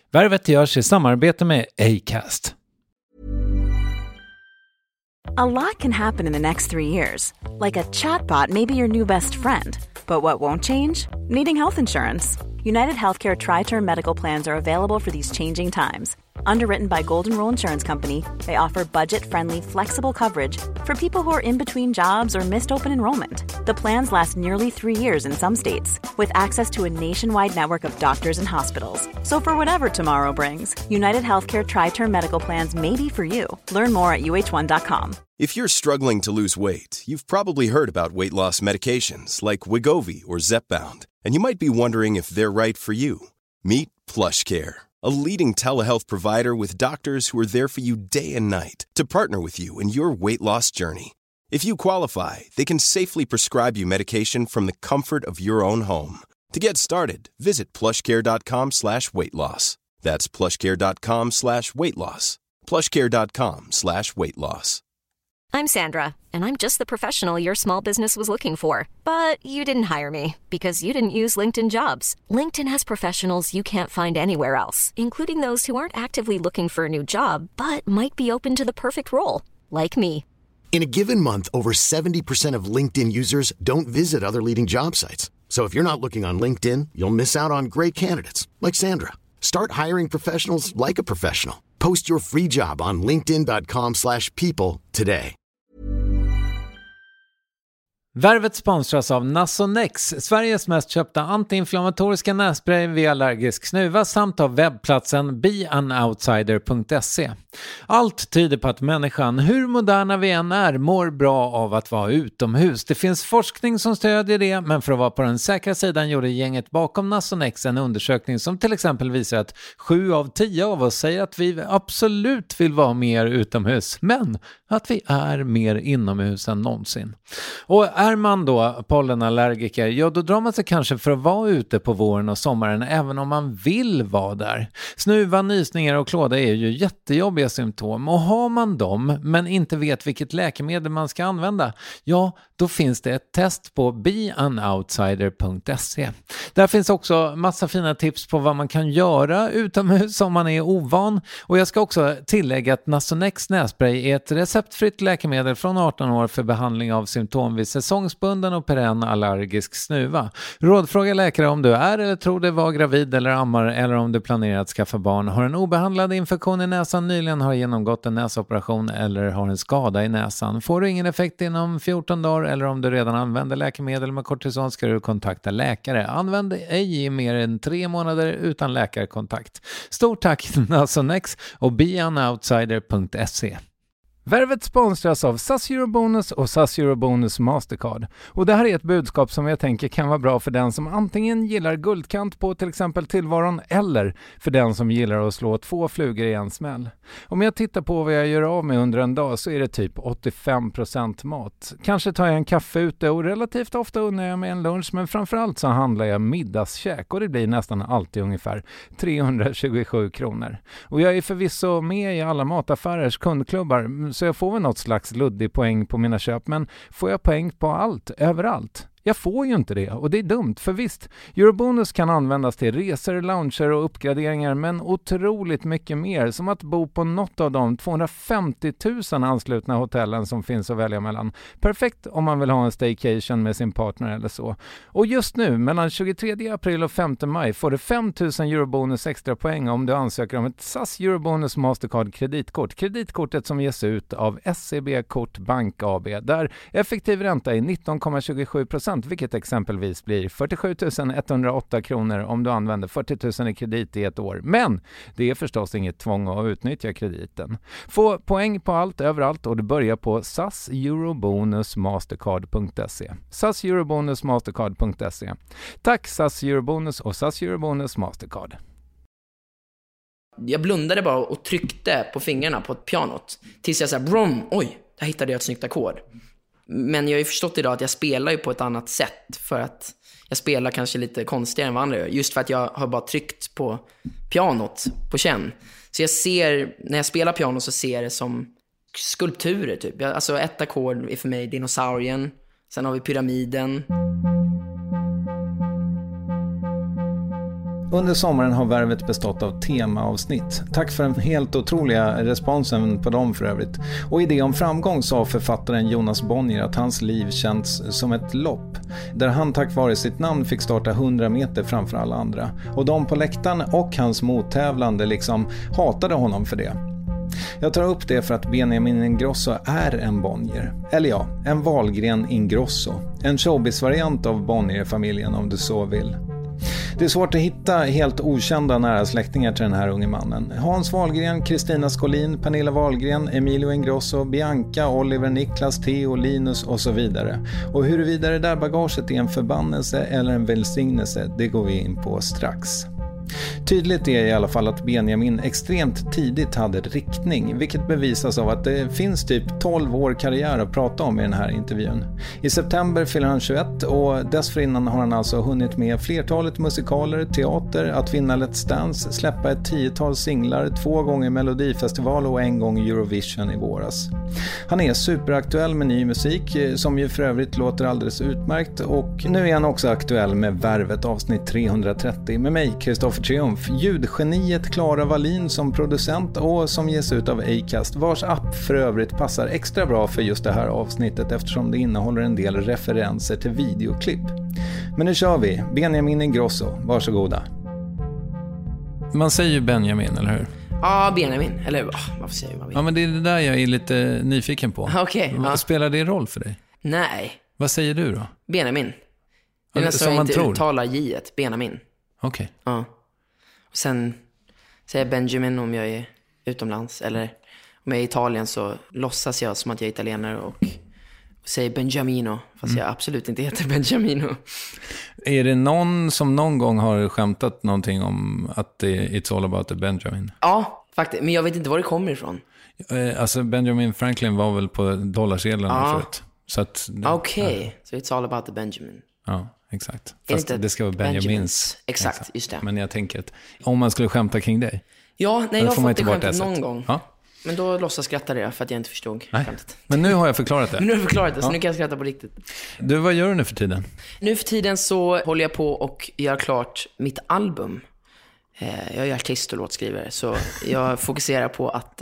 Värvet görs i samarbete med Acast. A lot can happen in the next 3 years. Like a chatbot may be your new best friend. But what won't change? Needing health insurance. United Healthcare Tri-Term Medical Plans are available for these changing times. Underwritten by Golden Rule Insurance Company, they offer budget-friendly, flexible coverage for people who are in between jobs or missed open enrollment. The plans last nearly 3 years in some states, with access to a nationwide network of doctors and hospitals. So for whatever tomorrow brings, United Healthcare Tri-Term Medical Plans may be for you. Learn more at uh1.com. If you're struggling to lose weight, you've probably heard about weight loss medications like Wegovy or Zepbound, and you might be wondering if they're right for you. Meet PlushCare, a leading telehealth provider with doctors who are there for you day and night to partner with you in your weight loss journey. If you qualify, they can safely prescribe you medication from the comfort of your own home. To get started, visit plushcare.com/weightloss. That's plushcare.com/weightloss. plushcare.com/weightloss. I'm Sandra, and I'm just the professional your small business was looking for. But you didn't hire me because you didn't use LinkedIn Jobs. LinkedIn has professionals you can't find anywhere else, including those who aren't actively looking for a new job, but might be open to the perfect role, like me. In a given month, over 70% of LinkedIn users don't visit other leading job sites. So if you're not looking on LinkedIn, you'll miss out on great candidates, like Sandra. Start hiring professionals like a professional. Post your free job on linkedin.com/people today. Värvet sponsras av Nasonex, Sveriges mest köpta antiinflammatoriska nässpray vid allergisk snuva, samt av webbplatsen beanoutsider.se. Allt tyder på att människan, hur moderna vi än är, mår bra av att vara utomhus. Det finns forskning som stödjer det, men för att vara på den säkra sidan gjorde gänget bakom Nasonex en undersökning som till exempel visar att 7 av 10 av oss säger att vi absolut vill vara mer utomhus, men att vi är mer inomhus än någonsin. Och är man då pollenallergiker, ja då drar man sig kanske för att vara ute på våren och sommaren även om man vill vara där. Snuva, nysningar och klåda är ju jättejobbiga symptom, och har man dem men inte vet vilket läkemedel man ska använda, ja då finns det ett test på beanoutsider.se. Där finns också massa fina tips på vad man kan göra utomhus om man är ovan, och jag ska också tillägga att Nasonex nässpray är ett receptfritt läkemedel från 18 år för behandling av symptom vid säsongsbunden och perenn allergisk snuva. Rådfråga läkare om du är eller tror dig vara gravid eller ammar, eller om du planerar att skaffa barn, har en obehandlad infektion i näsan, nyligen har genomgått en näsoperation eller har en skada i näsan. Får du ingen effekt inom 14 dagar eller om du redan använder läkemedel med kortison ska du kontakta läkare. Använd ej i mer än 3 månader utan läkarkontakt. Stort tack Nasonex och beanoutsider.se. Värvet sponsras av SAS Eurobonus och SAS Eurobonus Mastercard. Och det här är ett budskap som jag tänker kan vara bra för den som antingen gillar guldkant på till exempel tillvaron, eller för den som gillar att slå 2 flugor i en smäll. Om jag tittar på vad jag gör av med under en dag så är det typ 85% mat. Kanske tar jag en kaffe ute och relativt ofta unnar jag mig en lunch, men framförallt så handlar jag middagskäk och det blir nästan alltid ungefär 327 kronor. Och jag är förvisso med i alla mataffärers kundklubbar, så jag får väl något slags luddig poäng på mina köp, men får jag poäng på allt, överallt? Jag får ju inte det, och det är dumt, för visst, Eurobonus kan användas till resor, lounger och uppgraderingar, men otroligt mycket mer, som att bo på något av de 250 000 anslutna hotellen som finns att välja mellan. Perfekt om man vill ha en staycation med sin partner eller så. Och just nu, mellan 23 april och 5 maj, får du 5 000 Eurobonus extra poäng om du ansöker om ett SAS Eurobonus Mastercard kreditkort. Kreditkortet som ges ut av SEB Kort Bank AB, där effektiv ränta är 19,27%, vilket exempelvis blir 47 108 kronor om du använder 40 000 i kredit i ett år. Men det är förstås inget tvång att utnyttja krediten. Få poäng på allt, överallt, och du börjar på saseurobonusmastercard.se. saseurobonusmastercard.se. Tack SAS Eurobonus och SAS Eurobonus Mastercard. Jag blundade bara och tryckte på fingrarna på ett pianot tills jag sa brom, oj, där hittade jag ett snyggt ackord. Men jag har ju förstått idag att jag spelar ju på ett annat sätt, för att jag spelar kanske lite konstigare än vad andra gör. Just för att jag har bara tryckt på pianot på känn. Så jag ser, när jag spelar piano så ser jag det som skulpturer typ. Alltså ett ackord är för mig dinosaurien. Sen har vi pyramiden. Under sommaren har Värvet bestått av temaavsnitt. Tack för den helt otroliga responsen på dem för övrigt. Och i det om framgång sa författaren Jonas Bonnier att hans liv känns som ett lopp. Där han tack vare sitt namn fick starta 100 meter framför alla andra. Och de på läktaren och hans mottävlande liksom hatade honom för det. Jag tar upp det för att Benjamin Ingrosso är en Bonnier. Eller ja, en Wahlgren Ingrosso. En showbiz-variant av Bonnier-familjen om du så vill. Det är svårt att hitta helt okända nära släktingar till den här unge mannen. Hans Wahlgren, Kristina Skolin, Pernilla Wahlgren, Emilio Ingrosso, Bianca, Oliver, Niklas, Theo, Linus och så vidare. Och huruvida det där bagaget är en förbannelse eller en välsignelse, det går vi in på strax. Tydligt är i alla fall att Benjamin extremt tidigt hade riktning, vilket bevisas av att det finns typ 12 år karriär att prata om i den här intervjun. I september fyller han 21 och dessförinnan har han alltså hunnit med flertalet musikaler, teater, att vinna Let's Dance, släppa ett 10-tal singlar, 2 gånger Melodifestival och 1 gång Eurovision i våras. Han är superaktuell med ny musik som ju för övrigt låter alldeles utmärkt, och nu är han också aktuell med Värvet avsnitt 330 med mig, Kristoffer Triumf, ljudgeniet Klara Wallin som producent och som ges ut av Acast, vars app för övrigt passar extra bra för just det här avsnittet eftersom det innehåller en del referenser till videoklipp. Men nu kör vi, Benjamin Ingrosso, varsågoda. Man säger ju Benjamin, eller hur? Ja, Benjamin, eller varför säger man? Ja, men det är det där jag är lite nyfiken på. Okej. Vad spelar det roll för dig? Nej. Vad säger du då? Benjamin. Det är nästan jag inte uttalar J-et, Benjamin. Okej. Ja. Och sen säger jag Benjamin om jag är utomlands. Eller om jag är i Italien så låtsas jag som att jag är italienare och säger Benjamino. Fast jag absolut inte heter Benjamino. Är det någon som någon gång har skämtat någonting om att it's all about the Benjamin? Ja, faktiskt. Men jag vet inte var det kommer ifrån. Alltså Benjamin Franklin var väl på dollarsedlarna förut. Så att Okej, så it's all about the Benjamin. Ja, exakt. Fast det ska vara Benjamins. Exakt, just det. Men jag tänker att om man skulle skämta kring dig. Ja, nej, jag har fått det skämtat någon gång. Ja. Men då låtsas skrattade jag för att jag inte förstod skämtet. Men nu har jag förklarat det. Men nu har jag förklarat det, så nu kan jag skratta på riktigt. Du, vad gör du nu för tiden? Nu för tiden så håller jag på och gör klart mitt album. Jag är artist och låtskrivare, så jag fokuserar på att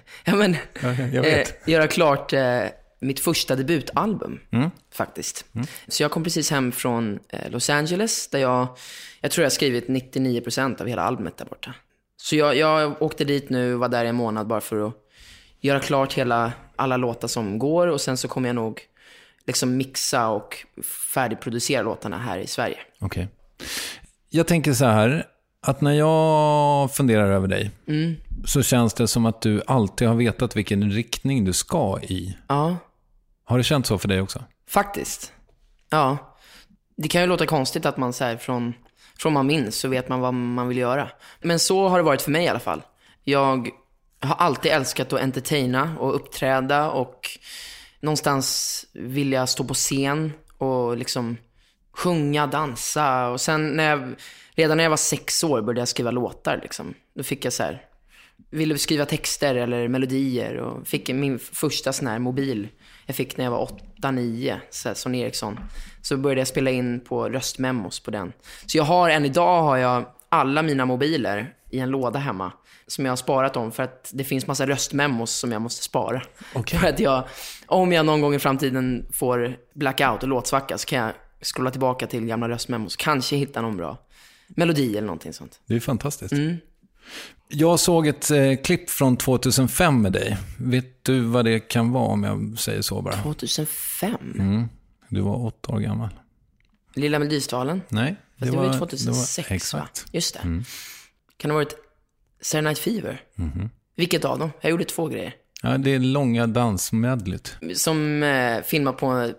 göra klart mitt första debutalbum, faktiskt. Så jag kom precis hem från Los Angeles, där jag tror jag har skrivit 99% av hela albumet där borta. Så jag åkte dit nu, var där i en månad bara för att göra klart alla låtar som går. Och sen så kommer jag nog liksom mixa och färdigproducera låtarna här i Sverige. Okej. Jag tänker så här, att när jag funderar över dig så känns det som att du alltid har vetat vilken riktning du ska i. Ja. Har det känts så för dig också? Faktiskt. Ja. Det kan ju låta konstigt att man så här från man minns så vet man vad man vill göra. Men så har det varit för mig i alla fall. Jag har alltid älskat att entertaina och uppträda och någonstans vilja stå på scen och liksom sjunga, dansa. Och sen redan när jag var 6 år började jag skriva låtar liksom. Då fick jag så här, ville skriva texter eller melodier och fick min första sån här mobil. Jag fick när jag var 8-9, Sony Ericsson. Så började jag spela in på röstmemos på den. Så än idag har jag alla mina mobiler i en låda hemma som jag har sparat om, för att det finns massa röstmemos som jag måste spara. Okay. För att om jag någon gång i framtiden får blackout och låtsvacka så kan jag scrolla tillbaka till gamla röstmemos. Kanske hitta någon bra melodi eller någonting sånt. Det är fantastiskt. Jag såg ett klipp från 2005 med dig. Vet du vad det kan vara om jag säger så bara? 2005? Du var 8 år gammal. Lilla Melodifestivalen? Nej. Det var 2006, exakt. Va? Just det. Kan det ha varit Saturday Night Fever? Vilket av dem? Jag gjorde 2 grejer. Ja, det är långa dansmedlet. Som filmar på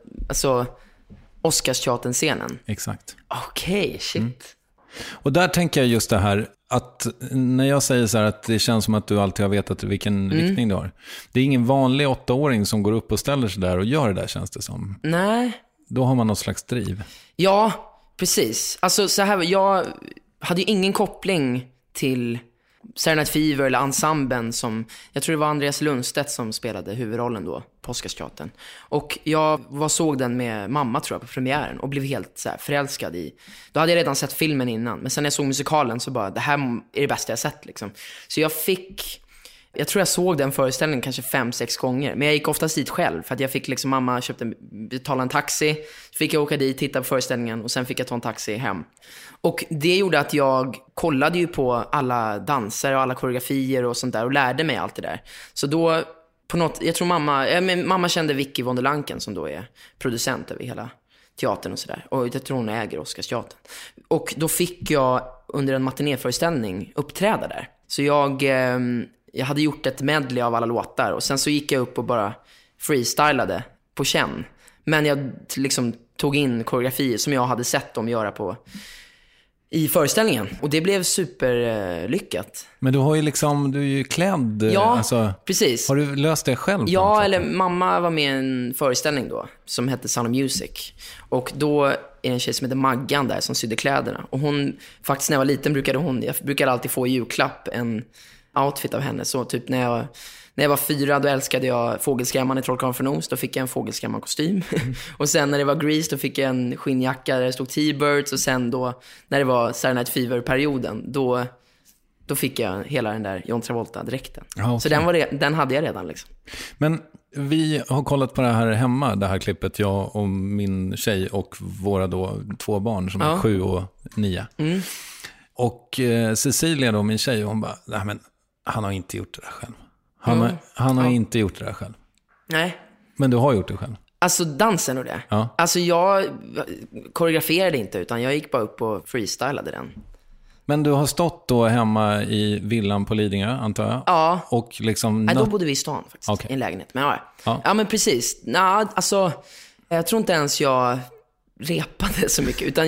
Oscarsteatern-scenen. Exakt. Okej, shit. Och där tänker jag just det här att när jag säger så här att det känns som att du alltid har vetat vilken riktning du har. Det är ingen vanlig 8-åring som går upp och ställer sig där och gör det där, känns det som. Nej. Då har man något slags driv. Ja, precis. Alltså så här, jag hade ju ingen koppling till Saturday Night Fever eller ensemblen som, jag tror det var Andreas Lundstedt som spelade huvudrollen då på Oscarsteatern. Och jag såg den med mamma tror jag på premiären och blev helt så här förälskad i. Då hade jag redan sett filmen innan, men sen när jag såg musikalen så bara, det här är det bästa jag sett liksom. Så jag tror jag såg den föreställningen kanske 5-6 gånger. Men jag gick oftast dit själv. För att jag fick liksom, mamma betala en taxi. Så fick jag åka dit, titta på föreställningen. Och sen fick jag ta en taxi hem. Och det gjorde att jag kollade ju på alla danser och alla koreografier och sånt där. Och lärde mig allt det där. Så då, på något, jag tror mamma kände Vicky von der Lanken som då är producent över hela teatern och sådär. Och jag tror hon äger Oscarsteatern. Och då fick jag under en matinéföreställning uppträda där. Så jag hade gjort ett medley av alla låtar. Och sen så gick jag upp och bara freestylade på känn. Men jag liksom tog in koreografier som jag hade sett dem göra i föreställningen. Och det blev superlyckat. Men du har ju liksom, du är ju klädd. Ja, alltså, precis. Har du löst det själv? Ja, eller mamma var med i en föreställning då som hette Sound of Music. Och då är det en tjej som heter Maggan där som sydde kläderna. Och hon, faktiskt när jag var liten jag brukade alltid få i julklapp en outfit av henne. Så typ när jag var 4 då älskade jag fågelskrämman i Trollkarlen från Oz. Då fick jag en fågelskrämman-kostym. Och sen när det var Grease då fick jag en skinnjacka där det stod T-Birds. Och sen då när det var Saturday Night Fever-perioden då fick jag hela den där John Travolta-dräkten. Ja, okay. Så den hade jag redan liksom. Men vi har kollat på det här hemma, det här klippet, jag och min tjej och våra då 2 barn som är 7 och 9. Mm. Och Cecilia då, min tjej, hon bara, nej men han har inte gjort det där själv. Han har inte gjort det där själv. Nej. Men du har gjort det själv. Alltså dansen och det. Ja. Alltså jag koreograferade inte utan jag gick bara upp och freestylade den. Men du har stått då hemma i villan på Lidingö, antar jag? Ja. Och liksom då bodde vi i stan faktiskt, i en lägenhet. Men ja, men precis. Alltså, jag tror inte ens jag repade så mycket. Utan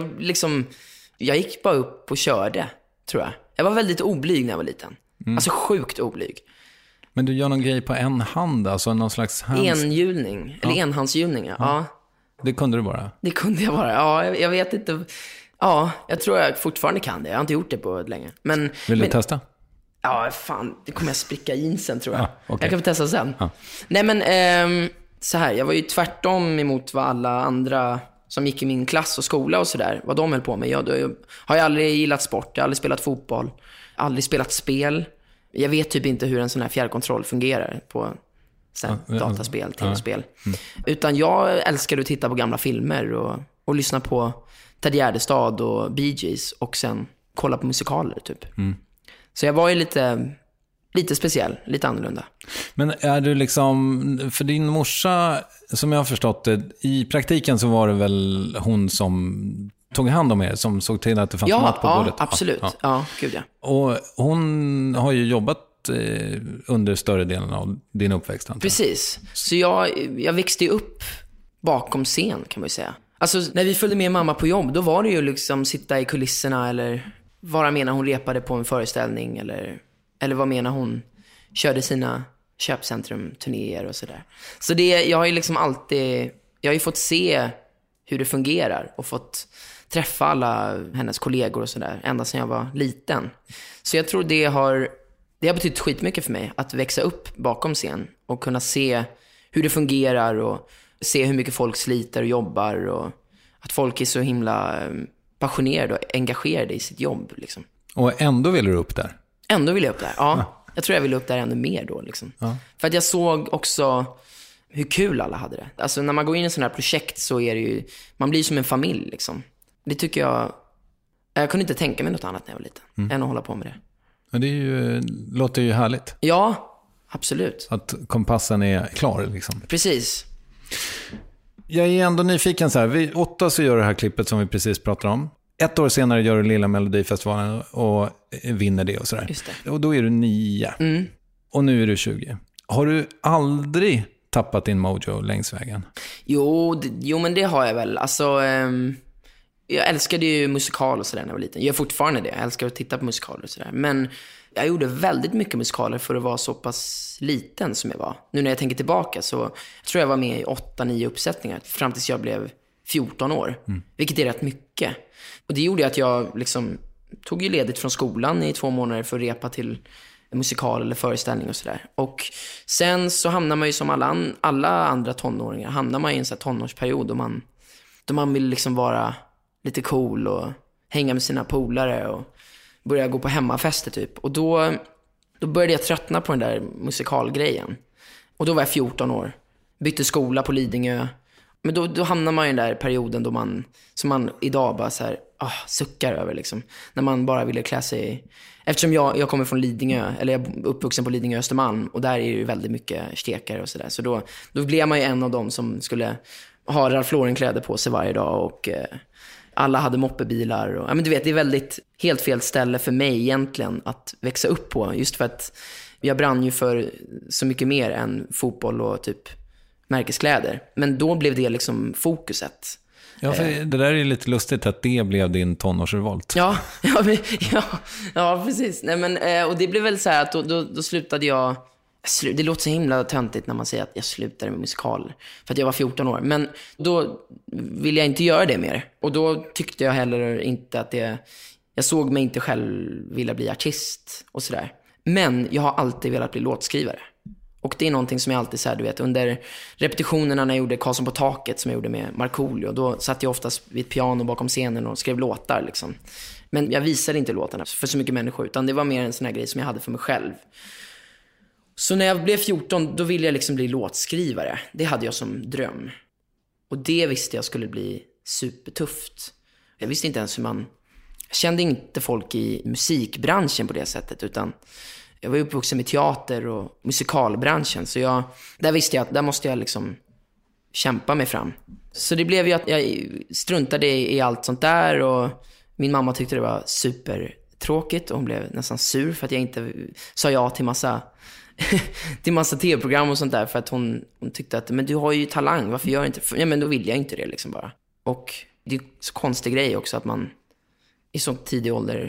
jag gick bara upp och körde, tror jag. Jag var väldigt oblyg när jag var liten. Alltså sjukt oblyg. Men du gör någon grej på en hand, alltså någon slags enhjulning, eller enhandshjulning, ja. Det kunde du bara? Det kunde jag bara, ja, jag vet inte. Ja, jag tror jag fortfarande kan det. Jag har inte gjort det på länge. Vill du testa? Ja, fan, det kommer jag spricka in sen tror jag. Ja, okay. Jag kan få testa sen. Ja. Nej men, så här, jag var ju tvärtom emot vad alla andra som gick i min klass och skola och sådär, vad de höll på med. Jag har aldrig gillat sport, jag har aldrig spelat fotboll, aldrig spelat spel. Jag vet typ inte hur en sån här fjärrkontroll fungerar på dataspel, tv-spel. Utan jag älskar att titta på gamla filmer och lyssna på Ted Gärdestad och Bee Gees och sen kolla på musikaler typ. Så jag var ju lite speciell, lite annorlunda. Men är du liksom, för din morsa, som jag har förstått det, i praktiken så var det väl hon som tog hand om er, som såg till att det fanns mat på bordet? Absolut. Ja, gud ja. Och hon har ju jobbat under större delen av din uppväxt. Precis. Så jag växte ju upp bakom scen, kan man ju säga. Alltså när vi följde med mamma på jobb, då var det ju liksom sitta i kulisserna eller vara med när hon repade på en föreställning eller vara med när hon körde sina köpcentrum-turnéer och sådär. Så jag har ju liksom alltid, jag har ju fått se hur det fungerar och fått träffa alla hennes kollegor och sådär ända sedan jag var liten. Så jag tror det har betytt skitmycket för mig att växa upp bakom scen och kunna se hur det fungerar och se hur mycket folk sliter och jobbar och att folk är så himla passionerade och engagerade i sitt jobb liksom. Och ändå vill du upp där? Ändå vill jag upp där, ja. Jag tror jag vill upp där ännu mer då liksom. Ja. För att jag såg också hur kul alla hade det. Alltså när man går in i en sån här projekt så är det ju, man blir som en familj liksom. Det tycker jag kunde inte tänka mig något annat när jag var liten än att hålla på med det. Men det låter ju härligt. Ja, absolut. Att kompassen är klar liksom. Precis. Jag är ändå nyfiken så här. Vid 8 så gör det här klippet som vi precis pratade om. 1 år senare gör du Lilla Melodifestivalen och vinner det och sådär. Just det. Och då är du 9. Och nu är du 20. Har du aldrig tappat din mojo längs vägen? Jo, men det har jag väl. Alltså, jag älskade ju musikal och sådär när jag var liten. Jag gör fortfarande det. Jag älskar att titta på musikaler och sådär. Men jag gjorde väldigt mycket musikaler för att vara så pass liten som jag var. Nu när jag tänker tillbaka så jag tror jag var med i 8-9 uppsättningar fram tills jag blev 14 år. Vilket är rätt mycket. Och det gjorde att jag liksom tog ju ledigt från skolan i 2 månader för att repa till en musikal eller föreställning och sådär. Och sen så hamnar man ju som alla andra tonåringar, hamnar man i en sån här tonårsperiod då man vill liksom vara lite cool och hänga med sina polare och börja gå på hemmafester typ. Och då började jag tröttna på den där musikalgrejen. Och då var jag 14 år. Bytte skola på Lidingö. Men då hamnar man i den där perioden då som man idag bara så här, suckar över liksom. När man bara ville klä sig. Eftersom jag kommer från Lidingö, eller jag är uppvuxen på Lidingö Östermalm, och där är det ju väldigt mycket stekare och sådär. Så då blev man ju en av dem som skulle ha Ralph Lauren-kläder på sig varje dag, och alla hade moppebilar. Och, men du vet, det är väldigt helt fel ställe för mig egentligen att växa upp på. Just för att jag brann ju för så mycket mer än fotboll och typ märkeskläder. Men då blev det liksom fokuset. Ja, för det där är lite lustigt att det blev din tonårsrevolt. Ja, precis. Nej, men, och det blev väl så här att då slutade jag... Det låter så himla töntigt när man säger att jag slutade med musikal för att jag var 14 år. Men då ville jag inte göra det mer. Och då tyckte jag heller inte att jag såg mig inte själv vilja bli artist och sådär. Men jag har alltid velat bli låtskrivare. Och det är någonting som jag alltid så här, du vet, under repetitionerna när jag gjorde Karlsson på taket som jag gjorde med Markoolio, då satt jag oftast vid ett piano bakom scenen och skrev låtar liksom. Men jag visade inte låtarna för så mycket människor, utan det var mer en sån här grej som jag hade för mig själv. Så när jag blev 14, då ville jag liksom bli låtskrivare. Det hade jag som dröm. Och det visste jag skulle bli supertufft. Jag visste inte ens hur jag kände inte folk i musikbranschen på det sättet, utan jag var uppvuxen med teater och musikalbranschen. Så där visste jag att där måste jag liksom kämpa mig fram. Så det blev ju att jag struntade i allt sånt där, och min mamma tyckte det var supertråkigt och hon blev nästan sur för att jag inte sa ja till massa tv-program och sånt där, för att hon tyckte att men du har ju talang, varför gör jag inte? Ja, men då vill jag inte det liksom bara. Och det är så konstig grej också att man i så tidig ålder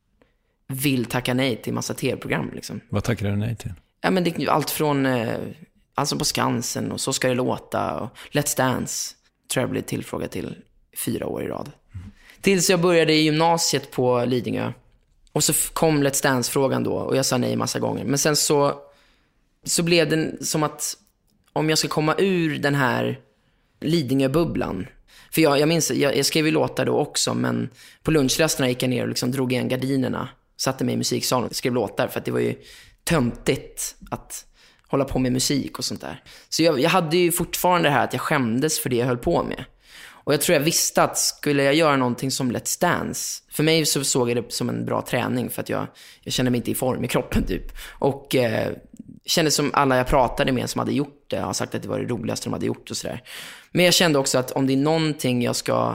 vill tacka nej till massa tv-program liksom. Vad tackar du nej till? Ja, men det är allt från alltså på Skansen och Så ska det låta och Let's Dance. Tror jag blev tillfrågad till 4 år i rad. Tills jag började i gymnasiet på Lidingö. Och så kom Let's Dance-frågan då, och jag sa nej massa gånger. Men sen så blev det som att om jag ska komma ur den här Lidingö-bubblan. För jag minns, jag skrev ju låtar då också, men på lunchrasterna gick jag ner och liksom drog igen gardinerna, satte mig i musiksalen och skrev låtar, för att det var ju töntigt att hålla på med musik och sånt där. Så jag hade ju fortfarande det här att jag skämdes för det jag höll på med. Och jag tror jag visste att skulle jag göra någonting som Let's Dance, för mig så såg jag det som en bra träning, för att jag kände mig inte i form i kroppen typ. Och kände som alla jag pratade med som hade gjort det har sagt att det var det roligaste de hade gjort och sådär. Men jag kände också att om det är någonting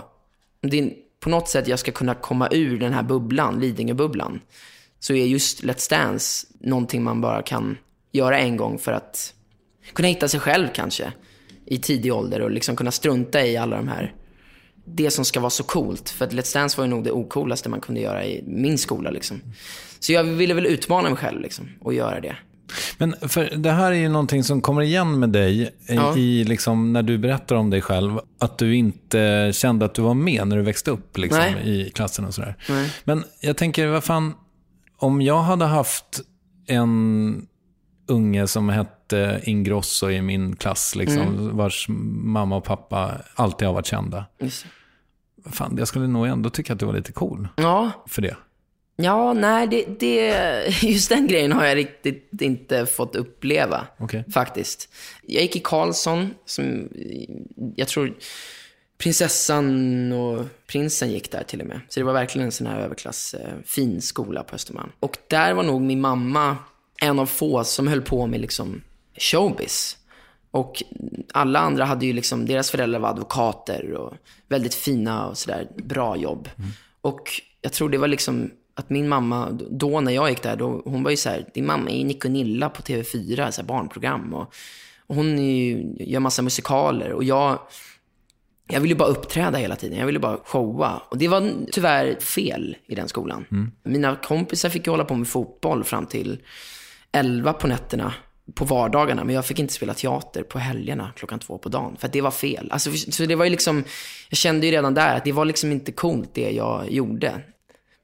på något sätt jag ska kunna komma ur den här bubblan, Lidingö-bubblan, så är just Let's Dance någonting man bara kan göra en gång för att kunna hitta sig själv kanske i tidig ålder och liksom kunna strunta i alla de här, det som ska vara så coolt. För att Let's Dance var ju nog det ocoolaste man kunde göra i min skola liksom. Så jag ville väl utmana mig själv liksom och göra det. Men för det här är ju någonting som kommer igen med dig i liksom, när du berättar om dig själv, att du inte kände att du var med när du växte upp liksom, i klassen och sådär. Nej. Men jag tänker, vad fan, om jag hade haft en unge som hette Ingrosso i min klass liksom, vars mamma och pappa alltid har varit kända. Fan, jag skulle nog ändå tycka att du var lite cool för det. Ja, nej, just den grejen har jag riktigt inte fått uppleva, faktiskt. Jag gick i Karlsson, som jag tror prinsessan och prinsen gick där till och med. Så det var verkligen en sån här överklass fin skola på Östermalm. Och där var nog min mamma en av få som höll på med liksom showbiz. Och alla andra hade ju liksom, deras föräldrar var advokater och väldigt fina och sådär, bra jobb. Och jag tror det var liksom att min mamma, då när jag gick där, då, hon var ju så här, din mamma är Nick och Nilla på TV4, så här barnprogram, och hon gör massa musikaler, och jag ville ju bara uppträda hela tiden, jag ville bara showa, och det var tyvärr fel i den skolan. Mina kompisar fick ju hålla på med fotboll fram till 11 på nätterna på vardagarna, men jag fick inte spela teater på helgerna 2:00 på dagen, för att det var fel. Alltså, så det var ju liksom, jag kände ju redan där att det var liksom inte coolt det jag gjorde.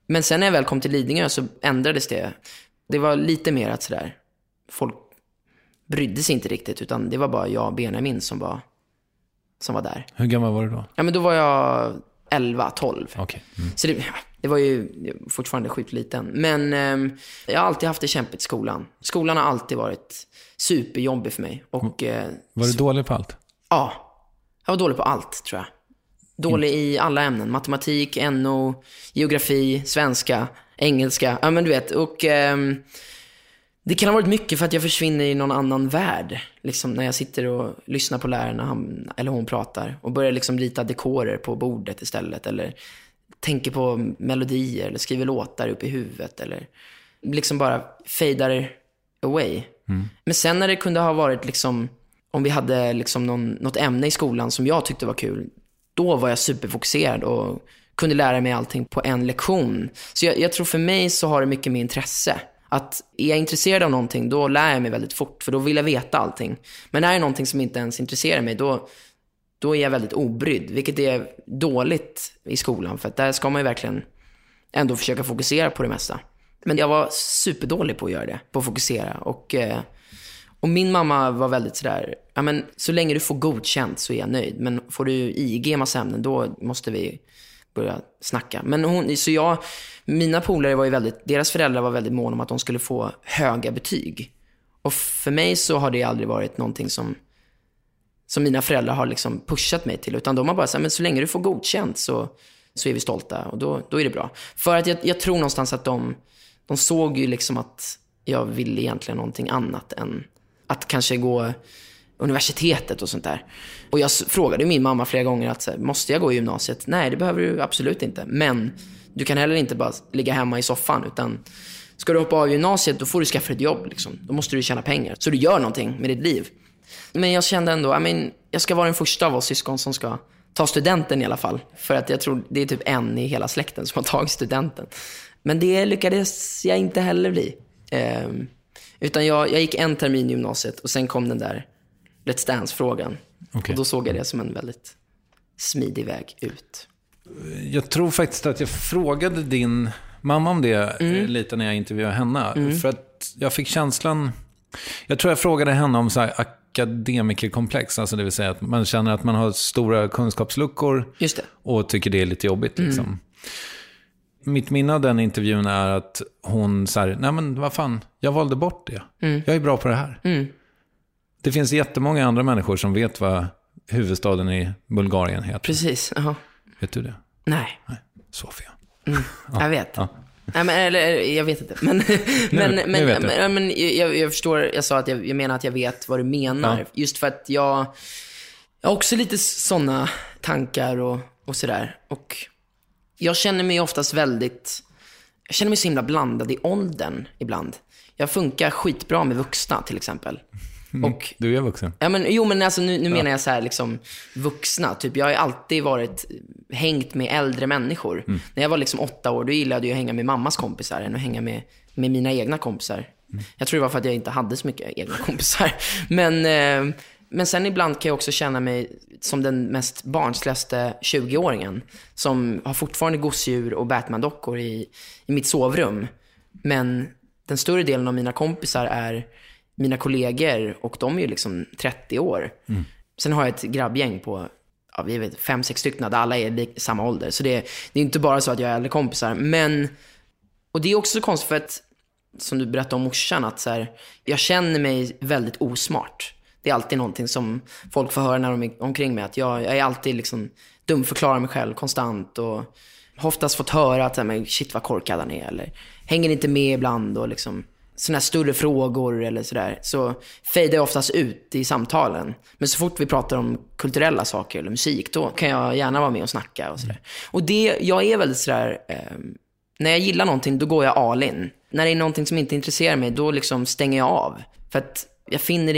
Men sen när jag väl kom till Lidingö så ändrades det. Det var lite mer att sådär, folk brydde sig inte riktigt, utan det var bara jag och Benjamin som var där. Hur gammal var du då? Ja, men då var jag 11-12. Okay. Så det var ju fortfarande sjukt liten. Men jag har alltid haft det kämpigt i skolan. Skolan har alltid varit superjobbig för mig. Och, var du dålig på allt? Ja, jag var dålig på allt, tror jag. Dålig i alla ämnen. Matematik, NO, geografi, svenska, engelska. Ja, men du vet. Och det kan ha varit mycket för att jag försvinner i någon annan värld. Liksom när jag sitter och lyssnar på lärarna, han eller hon pratar. Och börjar liksom rita dekorer på bordet istället. Eller tänker på melodier. Eller skriver låtar upp i huvudet. Eller liksom bara fadar away. Men sen när det kunde ha varit liksom, om vi hade liksom något ämne i skolan som jag tyckte var kul, då var jag superfokuserad och kunde lära mig allting på en lektion. Så jag tror för mig så har det mycket med intresse. Att är jag intresserad av någonting, då lär jag mig väldigt fort, för då vill jag veta allting. Men är det någonting som inte ens intresserar mig, då är jag väldigt obrydd, vilket är dåligt i skolan, för att där ska man ju verkligen ändå försöka fokusera på det mesta. Men jag var superdålig på att göra det, på att fokusera. Och min mamma var väldigt sådär, ja men så länge du får godkänt så är jag nöjd. Men får du IG i massa ämnen, då måste vi börja snacka. Men mina polare var ju deras föräldrar var väldigt måna om att de skulle få höga betyg. Och för mig så har det aldrig varit någonting som mina föräldrar har liksom pushat mig till. Utan de har bara sagt, men så länge du får godkänt så är vi stolta. Och då är det bra. För att jag tror någonstans att de såg ju liksom att jag ville egentligen någonting annat än att kanske gå universitetet och sånt där. Och jag frågade min mamma flera gånger att måste jag gå i gymnasiet? Nej, det behöver du absolut inte. Men du kan heller inte bara ligga hemma i soffan, utan ska du hoppa av gymnasiet, då får du skaffa ett jobb liksom. Då måste du tjäna pengar. Så du gör någonting med ditt liv. Men jag kände ändå, jag ska vara den första av oss syskon som ska ta studenten i alla fall. För att jag tror det är typ en i hela släkten som har tagit studenten. Men det lyckades jag inte heller bli. Utan jag gick en termin i gymnasiet och sen kom den där Let's Dance-frågan. Okay. Och då såg jag det som en väldigt smidig väg ut. Jag tror faktiskt att jag frågade din mamma om det lite när jag intervjuade henne. För att jag fick känslan... Jag tror jag frågade henne om så här akademikerkomplex. Alltså det vill säga att man känner att man har stora kunskapsluckor. Just det. Och tycker det är lite jobbigt liksom. Mitt minne av den intervjun är att hon säger, nej men vad fan, jag valde bort det. Jag är bra på det här. Det finns jättemånga andra människor som vet vad huvudstaden i Bulgarien heter. Precis, ja. Vet du det? Nej. Sofia. Ja. Jag vet. Ja. Nej, jag vet inte. Men jag förstår, jag sa att jag menar att jag vet vad du menar. Ja. Just för att jag har också lite sådana tankar och sådär. Och jag känner mig oftast jag känner mig så himla blandad i åldern ibland. Jag funkar skitbra med vuxna till exempel. Och, du är vuxen. Ja, men alltså nu menar jag så här liksom vuxna. Typ, jag har alltid hängt med äldre människor. När jag var liksom 8 år, då gillade jag att hänga med mammas kompisar än att hänga med mina egna kompisar. Jag tror det var för att jag inte hade så mycket egna kompisar. Men sen ibland kan jag också känna mig som den mest barnsligaste 20-åringen som har fortfarande gosedjur och Batman-dockor i mitt sovrum. Men den större delen av mina kompisar är mina kollegor, och de är ju liksom 30 år. Sen har jag ett grabbgäng på 5-6 stycken där alla är i samma ålder. Så det är inte bara så att jag är äldre kompisar. Och det är också konstigt för att, som du berättade om morsan, att så här, jag känner mig väldigt osmart. Det är alltid någonting som folk får höra när de är omkring mig. Att jag är alltid liksom dumförklarar mig själv konstant. Och har oftast fått höra att shit vad korkad han är. Eller hänger inte med ibland. Och liksom såna här större frågor eller sådär. Så fejdar jag oftast ut i samtalen. Men så fort vi pratar om kulturella saker eller musik, då kan jag gärna vara med och snacka och sådär. Och jag är väldigt sådär... när jag gillar någonting, då går jag all in. När det är någonting som inte intresserar mig, då liksom stänger jag av. För att jag finner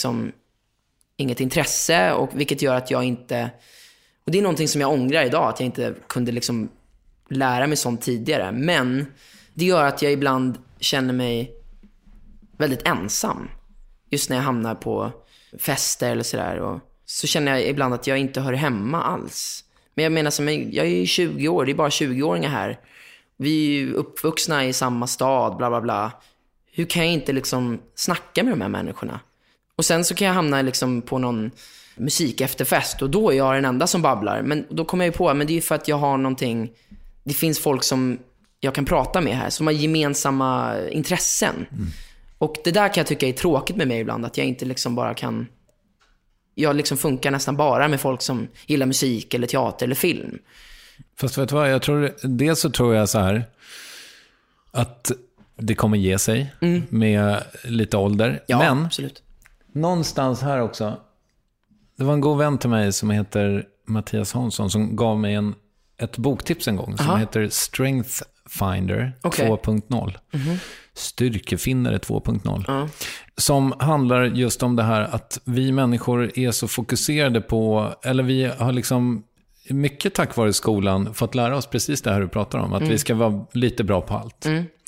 inget intresse, och vilket gör att jag inte... Och det är någonting som jag ångrar idag, att jag inte kunde liksom lära mig sånt tidigare. Men det gör att jag ibland känner mig väldigt ensam. Just när jag hamnar på fester eller sådär. Och så känner jag ibland att jag inte hör hemma alls. Men jag menar, jag är ju 20 år, det är bara 20-åringar här. Vi är ju uppvuxna i samma stad, bla bla bla. Hur kan jag inte liksom snacka med de här människorna? Och sen så kan jag hamna liksom på någon musik efterfest och då är jag den enda som babblar. Men då kommer jag ju på, men det är ju för att jag har någonting, det finns folk som jag kan prata med här, som har gemensamma intressen. Och det där kan jag tycka är tråkigt med mig ibland, att jag inte liksom bara kan, jag liksom funkar nästan bara med folk som gillar musik eller teater eller film. Fast vet du vad, dels så tror jag så här att det kommer ge sig med lite ålder. Ja, men absolut. Någonstans här också, det var en god vän till mig som heter Mattias Hansson som gav mig ett boktips en gång som heter Strength Finder 2.0. Styrkefinnare 2.0. Som handlar just om det här att vi människor är så fokuserade på, eller vi har liksom mycket tack vare skolan fått lära oss precis det här du pratar om, att vi ska vara lite bra på allt.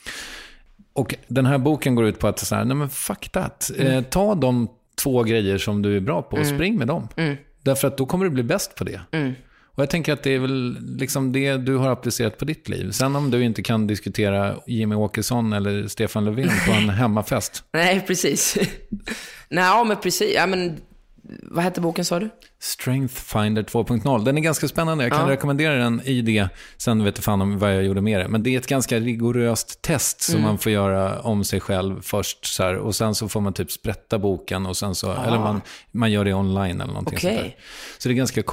Och den här boken går ut på att så här, nej men fuck that. Ta de 2 grejer som du är bra på och spring med dem. Därför att då kommer du bli bäst på det. Och jag tänker att det är väl liksom det du har applicerat på ditt liv. Sen om du inte kan diskutera Jimmy Åkesson eller Stefan Löfven på en hemmafest. Nej, precis. Nej, men precis. Ja, men vad heter boken, sa du? Strength Finder 2.0. Den är ganska spännande. Jag kan rekommendera den i det. Sen vet jag fan om vad jag gjorde med det. Men det är ett ganska rigoröst test som man får göra om sig själv först. Så här, och sen så får man typ sprätta boken. Och sen så, eller man gör det online eller någonting sånt där. Så det är ganska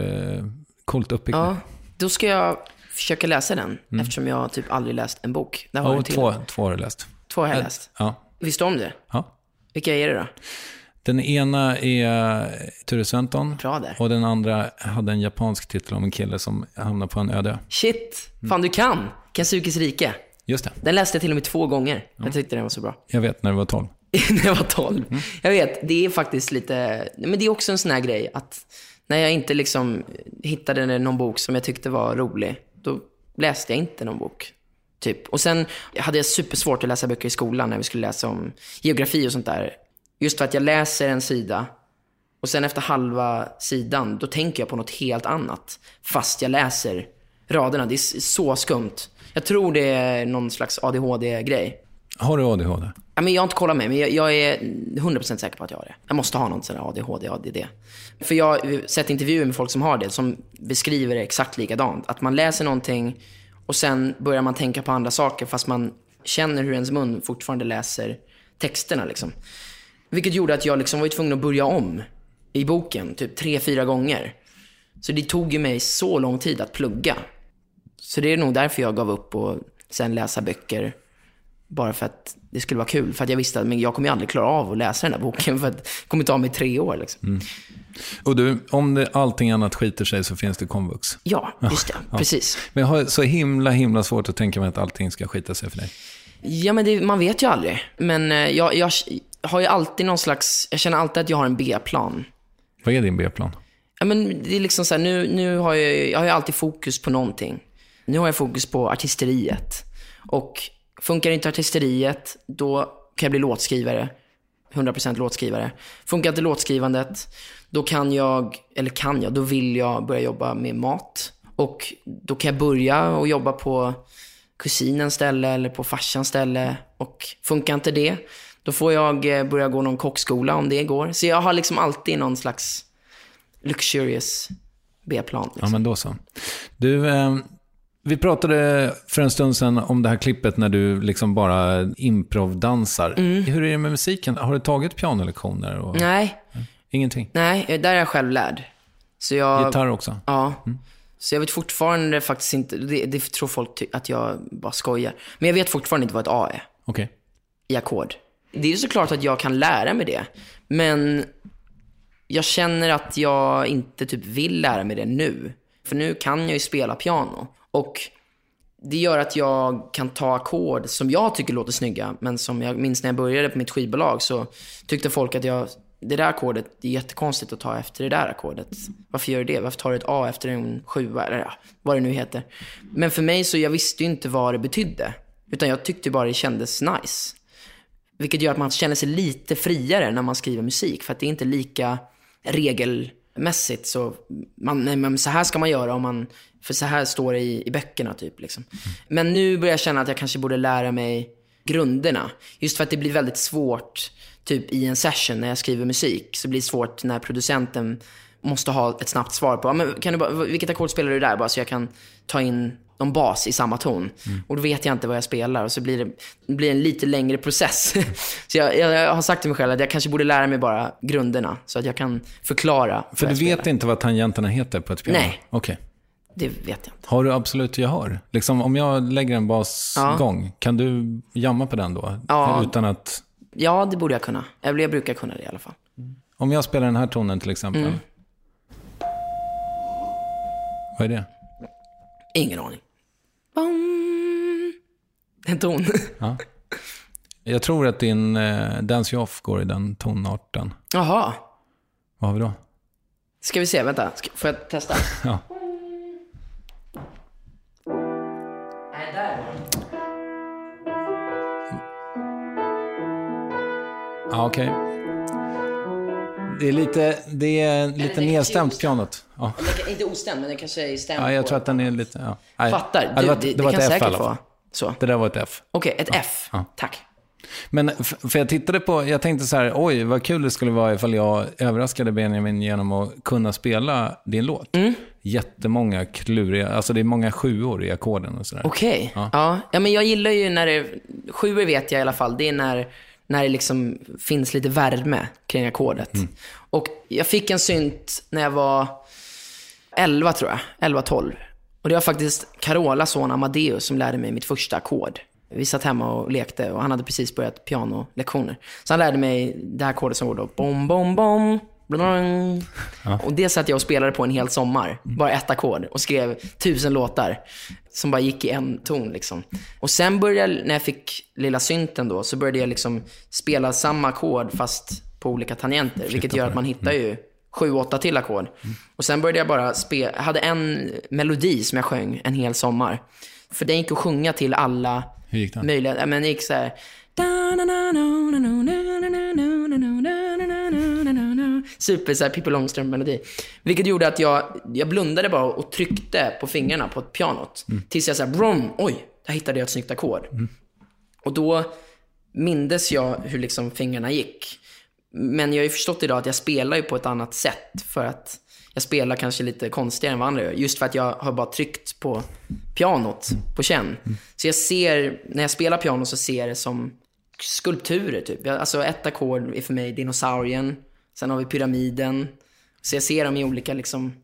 coolt uppbyggt. Ja, då ska jag försöka läsa den. Eftersom jag typ aldrig läst en bok. Där har två har du läst. 2 har jag läst. Ja. Visste om det? Ja. Vilka är det då? Den ena är Ture Sventon. Bra där. Och den andra hade en japansk titel om en kille som hamnar på en öde. Shit, fan du kan. Kensukis rike. Just det. Den läste jag till och med 2 gånger. Jag tyckte den var så bra. Jag vet, när du var 12. När jag var 12. Jag vet, det är faktiskt lite, men det är också en sån här grej att när jag inte liksom hittade någon bok som jag tyckte var rolig, då läste jag inte någon bok. Typ. Och sen hade jag supersvårt att läsa böcker i skolan när vi skulle läsa om geografi och sånt där. Just för att jag läser en sida och sen efter halva sidan då tänker jag på något helt annat. Fast jag läser raderna. Det är så skumt. Jag tror det är någon slags ADHD-grej. Har du ADHD? Ja, men jag har inte kollat med, men jag är 100% säker på att jag har det. Jag måste ha något sån här ADHD, ADD. För jag har sett intervjuer med folk som har det, som beskriver det exakt likadant. Att man läser någonting och sen börjar man tänka på andra saker fast man känner hur ens mun fortfarande läser texterna liksom. Vilket gjorde att jag liksom var tvungen att börja om i boken typ 3-4 gånger. Så det tog ju mig så lång tid att plugga. Så det är nog därför jag gav upp och sen läsa böcker. Bara för att det skulle vara kul. För att jag visste att jag kommer aldrig klara av att läsa den här boken. För att det kommer ta mig 3 år liksom. Och du, om allting annat skiter sig så finns det komvux. Ja, just det. Ja. Precis. Men jag har så himla svårt att tänka mig att allting ska skita sig för dig. Ja, men man vet ju aldrig. Men jag har ju alltid någon slags, jag känner alltid att jag har en B-plan. Vad är din B-plan? Ja, men det är liksom så här, nu har jag har ju alltid fokus på någonting. Nu har jag fokus på artisteriet. Och funkar inte artisteriet, då kan jag bli låtskrivare. 100% låtskrivare. Funkar inte låtskrivandet, då då vill jag börja jobba med mat. Och då kan jag börja och jobba på kusinens ställe eller på farsans ställe. Och funkar inte det, då får jag börja gå någon kockskola om det går. Så jag har liksom alltid någon slags luxurious B-plan. Liksom. Ja, men då så. Du, vi pratade för en stund sedan om det här klippet när du liksom bara improvdansar. Hur är det med musiken? Har du tagit pianolektioner? Nej. Ingenting? Nej, där är jag själv lärd. Så Gitarr också? Ja. Så jag vet fortfarande faktiskt inte, det tror folk att jag bara skojar. Men jag vet fortfarande inte vad ett A är. Okej. I ackord. Det är ju såklart att jag kan lära mig det. Men jag känner att jag inte typ vill lära mig det nu. För nu kan jag ju spela piano. Och det gör att jag kan ta ackord som jag tycker låter snygga. Men som jag minns när jag började på mitt skivbolag så tyckte folk att det där ackordet är jättekonstigt att ta efter det där ackordet. Varför gör du det? Varför tar du ett A efter en 7 eller vad det nu heter? Men för mig så jag visste ju inte vad det betydde. Utan jag tyckte bara det kändes nice. Vilket gör att man känner sig lite friare när man skriver musik. För att det är inte lika mässigt så men så här ska man göra om man, för så här står det i böckerna typ liksom. Men nu börjar jag känna att jag kanske borde lära mig grunderna, just för att det blir väldigt svårt typ i en session när jag skriver musik, så blir det svårt när producenten måste ha ett snabbt svar på men kan du bara, vilket ackord spelar du där, bara så jag kan ta in någon bas i samma ton. Och då vet jag inte vad jag spelar, och så blir det en lite längre process. Så jag har sagt till mig själv att jag kanske borde lära mig bara grunderna så att jag kan förklara. För du vet inte vad tangenterna heter på ett piano? Nej. Okej. Det vet jag inte. Har du absolut gehör? Liksom, om jag lägger en basgång, kan du jamma på den då? Ja. Utan att... Ja, det borde jag kunna. Jag brukar kunna det i alla fall. Om jag spelar den här tonen till exempel. Vad är det? Ingen aning. En ton. Ja. Jag tror att din Dance You Off går i den tonarten. Jaha. Vad har vi då? Ska vi se, vänta. Får jag testa? Ja. Nej, där. Ja, okej. Det är lite nedstämt pianot. Ja. Inte ostämd, men det kanske är stämt. Ja, jag tror att den är lite... Ja. Nej. Fattar. Det var kan ett F säkert i alla fall. vara så. Det där var ett F. Okej, ett F. Ja. Tack. Men för jag tittade på, jag tänkte så här, oj vad kul det skulle vara ifall jag överraskade Benjamin genom att kunna spela din låt. Jättemånga kluriga, alltså det är många 7-or i ackorden och sådär. Okej. Ja, men jag gillar ju när det, 7 vet jag i alla fall, det är när det liksom finns lite värme kring ackordet. Och jag fick en synt när jag var 11 tror jag, 11-12. Och det var faktiskt Carolas son Amadeus som lärde mig mitt första ackord. Vi satt hemma och lekte och han hade precis börjat pianolektioner. Så han lärde mig det här ackordet som går då bom, bom, bom, blang. Ja. Och det satt jag och spelade på en hel sommar. Bara ett ackord och skrev 1000 låtar som bara gick i en ton liksom. Och sen började jag, när jag fick lilla synten då, så började jag liksom spela samma ackord fast på olika tangenter. Vilket gör att man hittar ju 7-8 till ackord. Och sen började jag bara spela, jag hade en melodi som jag sjöng en hel sommar. För den gick att sjunga till alla möjliga, men det gick så här super så här Pippi Långstrump-melodi. Vilket gjorde att jag blundade bara och tryckte på fingrarna på ett pianot. Tills jag så här, brum, oj, där hittade jag ett snyggt ackord. Och då mindes jag hur liksom fingrarna gick. Men jag har ju förstått idag att jag spelar ju på ett annat sätt. För att jag spelar kanske lite konstigare än vad andra gör. Just för att jag har bara tryckt på pianot på känn. Så jag ser, när jag spelar piano så ser jag det som skulpturer typ. Alltså ett ackord är för mig dinosaurien. Sen har vi pyramiden. Så jag ser dem i olika liksom,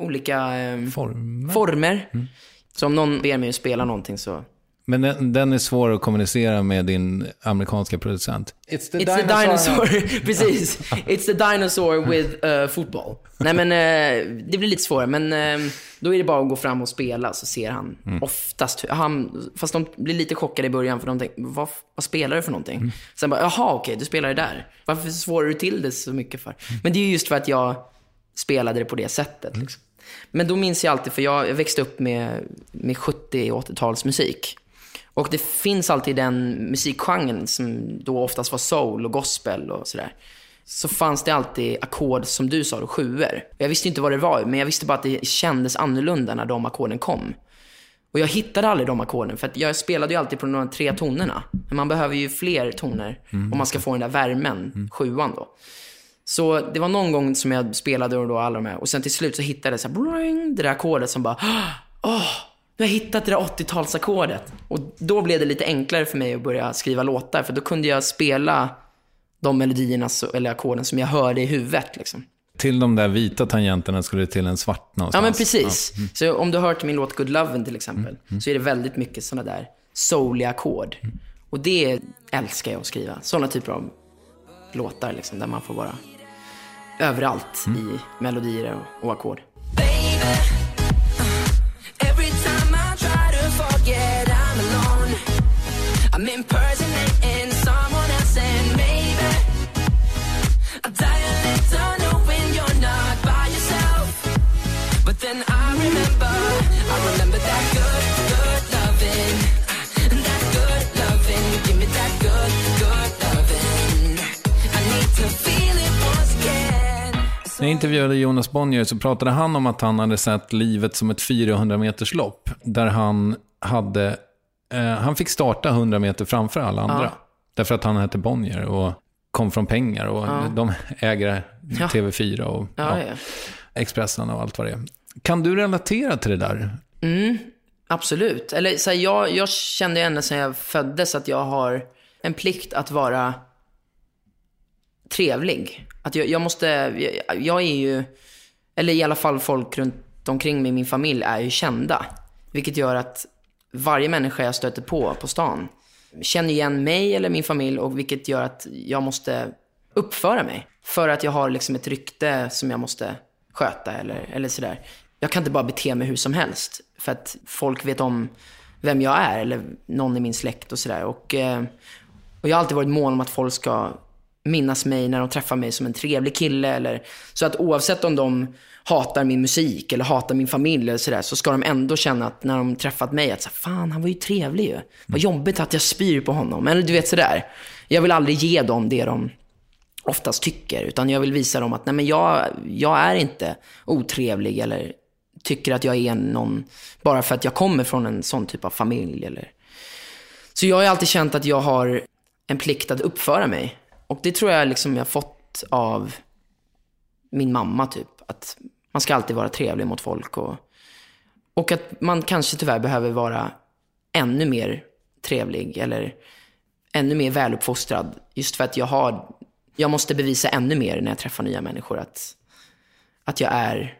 former. Så om någon ber mig att spela någonting så... Men den är svår att kommunicera med din amerikanska producent. It's the dinosaur. Precis. It's the dinosaur with football. Nej men det blir lite svårare. Men då är det bara att gå fram och spela. Så ser han oftast fast de blir lite chockade i början. För de tänker, vad spelar du för någonting? Sen bara, jaha okej, du spelar det där. Varför svårar du till det så mycket för? Men det är just för att jag spelade det på det sättet liksom. Men då minns jag alltid, för jag växte upp med 70- och 80-talsmusik. Och det finns alltid den musikgenren som då oftast var soul och gospel och sådär. Så fanns det alltid ackord som du sa, 7-or. Jag visste inte vad det var, men jag visste bara att det kändes annorlunda när de ackorden kom. Och jag hittade aldrig de ackorden, för att jag spelade ju alltid på de 3 tonerna. Men man behöver ju fler toner om man ska få den där värmen, 7:an då. Så det var någon gång som jag spelade och då alla de här. Och sen till slut så hittade jag så här, det där ackordet som bara, jag har hittat det där 80-talsackordet. Och då blev det lite enklare för mig att börja skriva låtar. För då kunde jag spela de melodierna eller ackorden som jag hörde i huvudet liksom. Till de där vita tangenterna skulle det till en svart någonstans. Ja men precis. Ja. Så om du har hört min låt Good Lovin' till exempel, så är det väldigt mycket såna där souliga ackord. Och det älskar jag att skriva. Såna typer av låtar liksom, där man får vara överallt i melodier och ackord. I'm impersonating someone else and maybe I'll die a little knowing you're not by yourself. But then I remember that good loving. That good loving, give me that good loving. I need to feel it once again. När jag intervjuade Jonas Bonnier så pratade han om att han hade sett livet som ett 400 meters lopp. Där han fick starta 100 meter framför alla andra. Ja. Därför att han hette Bonnier och kom från pengar. Och de äger TV4 och Expressen och allt vad det är. Kan du relatera till det där? Absolut. Eller, så här, jag kände ända sedan jag föddes att jag har en plikt att vara trevlig. Att jag är ju, eller i alla fall folk runt omkring mig, min familj är ju kända. Vilket gör att varje människa jag stöter på stan känner igen mig eller min familj, och vilket gör att jag måste uppföra mig. För att jag har liksom ett rykte som jag måste sköta eller sådär. Jag kan inte bara bete mig hur som helst. För att folk vet om vem jag är, eller någon i min släkt och sådär. Och jag har alltid varit mån om att folk ska minnas mig när de träffar mig som en trevlig kille. Eller, så att oavsett om de hatar min musik eller hatar min familj eller sådär, så ska de ändå känna att när de träffat mig att så, fan, han var ju trevlig ju. Vad jobbigt att jag spyr på honom. Eller du vet sådär. Jag vill aldrig ge dem det de oftast tycker, utan jag vill visa dem att nej, men jag är inte otrevlig eller tycker att jag är någon bara för att jag kommer från en sån typ av familj. Eller. Så jag har alltid känt att jag har en plikt att uppföra mig. Och det tror jag liksom jag fått av min mamma typ. Att man ska alltid vara trevlig mot folk. Och att man kanske tyvärr behöver vara ännu mer trevlig eller ännu mer väluppfostrad. Just för att jag måste bevisa ännu mer när jag träffar nya människor att jag är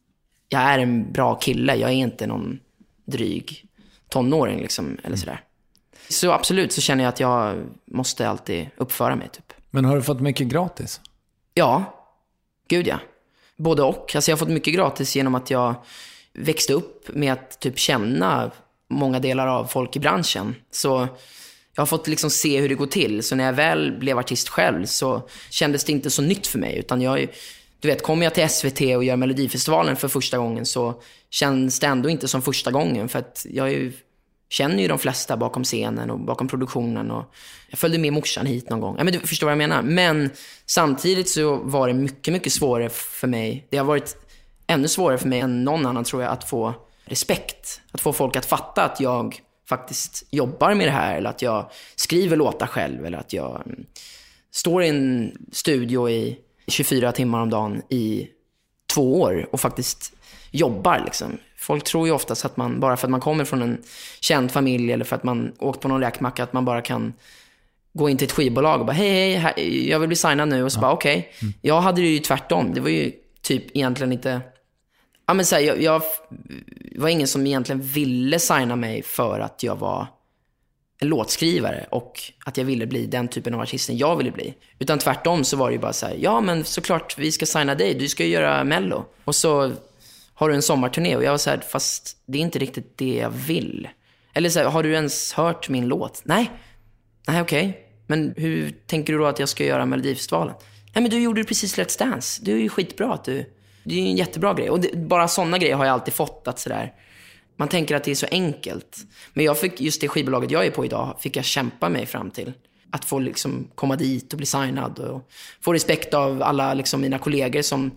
en bra kille. Jag är inte någon dryg tonåring liksom, eller sådär. Så absolut så känner jag att jag måste alltid uppföra mig typ. Men har du fått mycket gratis? Ja, gud ja. Både och. Alltså jag har fått mycket gratis genom att jag växte upp med att typ känna många delar av folk i branschen. Så jag har fått liksom se hur det går till. Så när jag väl blev artist själv så kändes det inte så nytt för mig. Utan du vet, kommer jag till SVT och gör Melodifestivalen för första gången så känns det ändå inte som första gången. För att känner ju de flesta bakom scenen och bakom produktionen. Och jag följde med morsan hit någon gång. Ja, men du förstår vad jag menar. Men samtidigt så var det mycket, mycket svårare för mig. Det har varit ännu svårare för mig än någon annan, tror jag, att få respekt. Att få folk att fatta att jag faktiskt jobbar med det här. Eller att jag skriver låtar själv. Eller att jag står i en studio i 24 timmar om dagen i 2 år och faktiskt jobbar liksom. Folk tror ju oftast att man, bara för att man kommer från en känd familj eller för att man åkt på någon räkmacka, att man bara kan gå in till ett skivbolag och bara hej, jag vill bli signad nu. Och så bara okej. Jag hade det ju tvärtom. Det var ju typ egentligen inte... Ja, men så här, jag var ingen som egentligen ville signa mig för att jag var en låtskrivare och att jag ville bli den typen av artisten jag ville bli. Utan tvärtom så var det ju bara så här, ja men såklart vi ska signa dig, du ska ju göra Mello. Och så har du en sommarturné. Och jag var så här, fast det är inte riktigt det jag vill. Eller så här, har du ens hört min låt? Nej, okej. Men hur tänker du då att jag ska göra Melodifestivalen? Nej, men du gjorde ju precis Let's Dance. Du är ju skitbra att det är ju en jättebra grej. Och bara sådana grejer har jag alltid fått, att sådär, man tänker att det är så enkelt. Men jag fick, just det skivbolaget jag är på idag, fick jag kämpa mig fram till. Att få liksom komma dit och bli signad. Och få respekt av alla liksom mina kollegor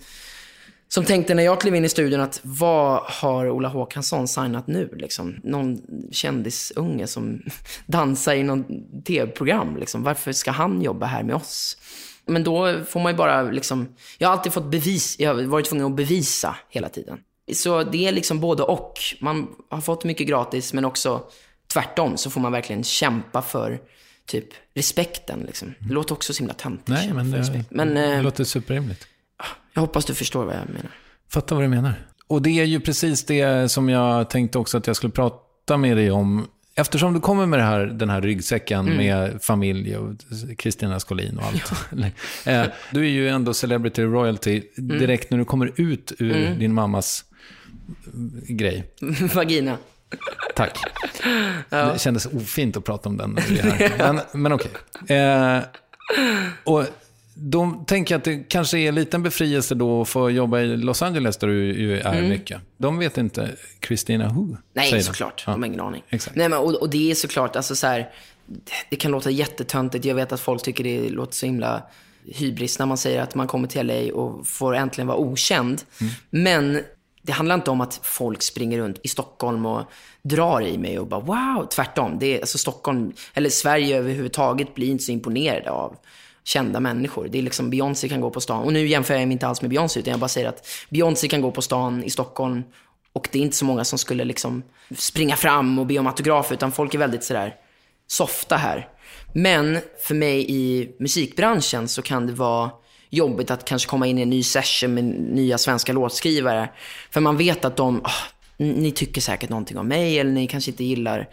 som tänkte när jag klev in i studion att vad har Ola Håkansson signat nu? Liksom? Någon kändisunge som dansar i någon tv-program. Liksom. Varför ska han jobba här med oss? Men då får man ju bara liksom... Jag har alltid fått jag har varit tvungen att bevisa hela tiden. Så det är liksom både och. Man har fått mycket gratis, men också tvärtom så får man verkligen kämpa för typ respekten. Liksom. Det låter också så himla töntigt. Nej, men det låter superrimligt. Jag hoppas du förstår vad jag menar. Fattar vad du menar. Och det är ju precis det som jag tänkte också att jag skulle prata med dig om. Eftersom du kommer med den här ryggsäcken med familj och Kristina Skolin och allt. Du är ju ändå celebrity royalty direkt när du kommer ut ur din mammas grej. Vagina. Tack. Ja. Det kändes ofint att prata om den när vi är här. Men okej. Och då tänker jag att det kanske är en liten befrielse då att få jobba i Los Angeles där du ju är mycket. De vet inte Christina Who. Nej, såklart. De har ingen aning. Exakt. Nej, men, och det är såklart, alltså så här, det kan låta jättetöntigt. Jag vet att folk tycker det låter så himla hybris när man säger att man kommer till LA och får äntligen vara okänd. Men det handlar inte om att folk springer runt i Stockholm och drar i mig och bara wow, tvärtom. Det är, alltså Stockholm, eller Sverige överhuvudtaget, blir inte så imponerade av kända människor. Det är liksom Beyoncé kan gå på stan. Och nu jämför jag mig inte alls med Beyoncé, utan jag bara säger att Beyoncé kan gå på stan i Stockholm och det är inte så många som skulle liksom springa fram och be om autograf, utan folk är väldigt sådär softa här. Men för mig i musikbranschen så kan det vara jobbigt att kanske komma in i en ny session med nya svenska låtskrivare. För man vet att ni tycker säkert någonting om mig, eller ni kanske inte gillar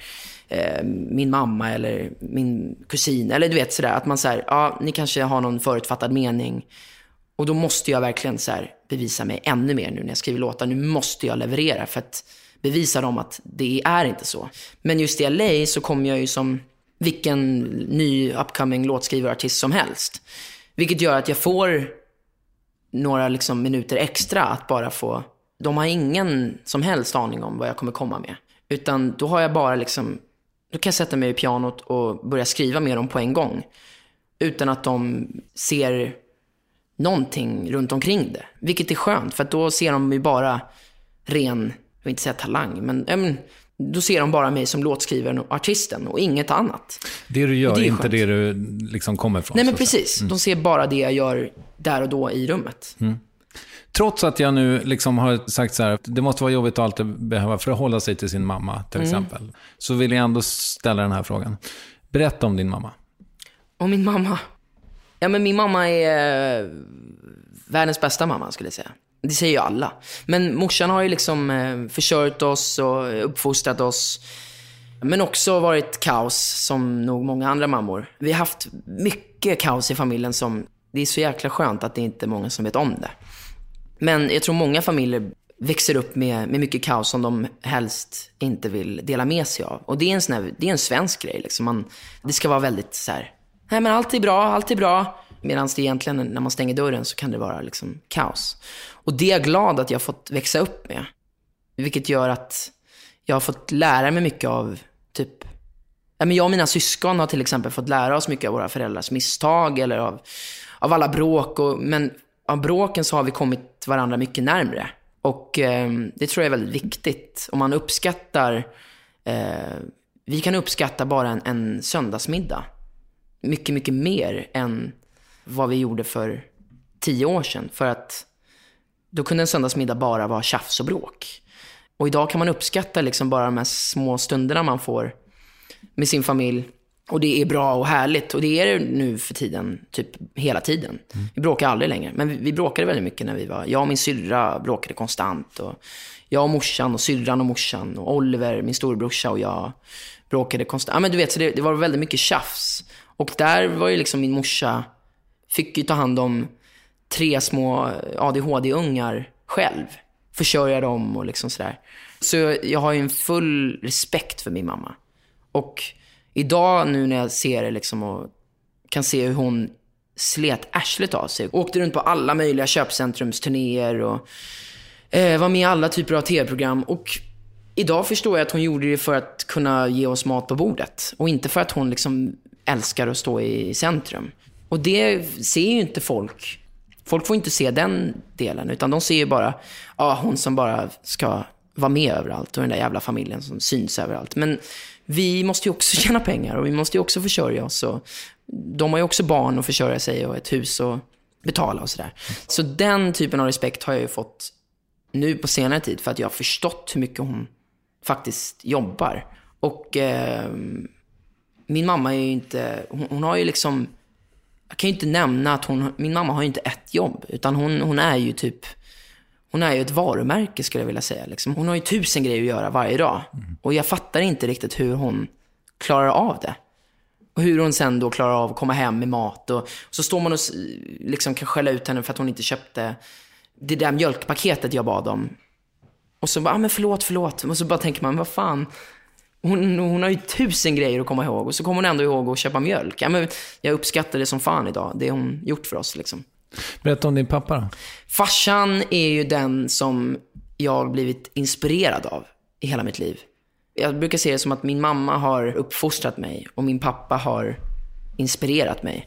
min mamma eller min kusin, eller du vet sådär, att man säger, ja, ni kanske har någon förutfattad mening, och då måste jag verkligen så här bevisa mig ännu mer nu när jag skriver låtar. Nu måste jag leverera för att bevisa dem att det är inte så. Men just i LA så kommer jag ju som vilken ny upcoming låtskrivarartist som helst, vilket gör att jag får några liksom minuter extra att bara få. De har ingen som helst aning om vad jag kommer komma med, utan då har jag bara liksom, då kan jag sätta mig i pianot och börja skriva med dem på en gång utan att de ser någonting runt omkring det, vilket är skönt, för att då ser de ju bara ren, jag vill inte säga talang, men då ser de bara mig som låtskrivaren och artisten och inget annat. Det du gör, det inte skönt. Det du liksom kommer från. Nej, men precis, de ser bara det jag gör där och då i rummet. Trots att jag nu liksom har sagt så här, det måste vara jobbigt att alltid behöva förhålla sig till sin mamma till exempel, så vill jag ändå ställa den här frågan. Berätta om din mamma. Och min mamma? Ja, men min mamma är världens bästa mamma, skulle jag säga. Det säger ju alla. Men morsan har ju liksom försörjt oss och uppfostrat oss. Men också varit kaos, som nog många andra mammor. Vi har haft mycket kaos i familjen som det är så jäkla skönt att det inte är många som vet om det. Men jag tror många familjer växer upp med mycket kaos som de helst inte vill dela med sig av. Och det är en svensk grej. Liksom. Det ska vara väldigt så här, nej men allt är bra. Medan det egentligen, när man stänger dörren, så kan det vara liksom kaos. Och det är jag glad att jag har fått växa upp med. Vilket gör att jag har fått lära mig mycket av typ... Ja, men jag och mina syskon har till exempel fått lära oss mycket av våra föräldrars misstag. Eller av alla bråk. Men av bråken så har vi kommit varandra mycket närmare. Och det tror jag är väldigt viktigt. Om man uppskattar... vi kan uppskatta bara en söndagsmiddag. Mycket, mycket mer än vad vi gjorde för 10 år sedan. För att då kunde en söndagsmiddag bara vara tjafs och bråk. Och idag kan man uppskatta liksom bara de här små stunderna man får med sin familj. Och det är bra och härligt. Och det är det nu för tiden, typ hela tiden. Vi bråkar aldrig längre. Men vi bråkade väldigt mycket när vi var... Jag och min syrra bråkade konstant. Och jag och morsan och syrran och morsan. Och Oliver, min storebrorsa, och jag bråkade konstant. Ja, men du vet, så det var väldigt mycket tjafs. Och där var ju liksom min morsa... Fick ju ta hand om 3 små ADHD-ungar själv. Försörja dem och liksom sådär. Så jag har ju en full respekt för min mamma. Och idag nu när jag ser det liksom och kan se hur hon slet arslet av sig. Åkte runt på alla möjliga köpcentrumsturnéer och var med i alla typer av tv-program. Och idag förstår jag att hon gjorde det för att kunna ge oss mat på bordet. Och inte för att hon liksom älskar att stå i centrum. Och det ser ju inte folk. Folk får inte se den delen, utan de ser ju bara hon som bara ska vara med överallt och den där jävla familjen som syns överallt. Men vi måste ju också tjäna pengar och vi måste ju också försörja oss. Och de har ju också barn att försörja sig och ett hus att betala och sådär. Så den typen av respekt har jag ju fått nu på senare tid, för att jag har förstått hur mycket hon faktiskt jobbar. Och min mamma är ju inte... Hon har ju liksom... Jag kan ju inte nämna att min mamma har ju inte ett jobb, utan hon är ju typ... Hon är ju ett varumärke, skulle jag vilja säga. Liksom. Hon har ju 1000 grejer att göra varje dag. Och jag fattar inte riktigt hur hon klarar av det. Och hur hon sen då klarar av att komma hem med mat. Och så står man och liksom kan skälla ut henne för att hon inte köpte det där mjölkpaketet jag bad om. Och så bara, men förlåt. Och så bara tänker man, vad fan... Hon har ju 1000 grejer att komma ihåg. Och så kommer hon ändå ihåg att köpa mjölk. Ja, men jag uppskattar det som fan idag. Det hon gjort för oss liksom. Berätta om din pappa då. Farsan är ju den som jag blivit inspirerad av i hela mitt liv. Jag brukar se det som att min mamma har uppfostrat mig och min pappa har inspirerat mig.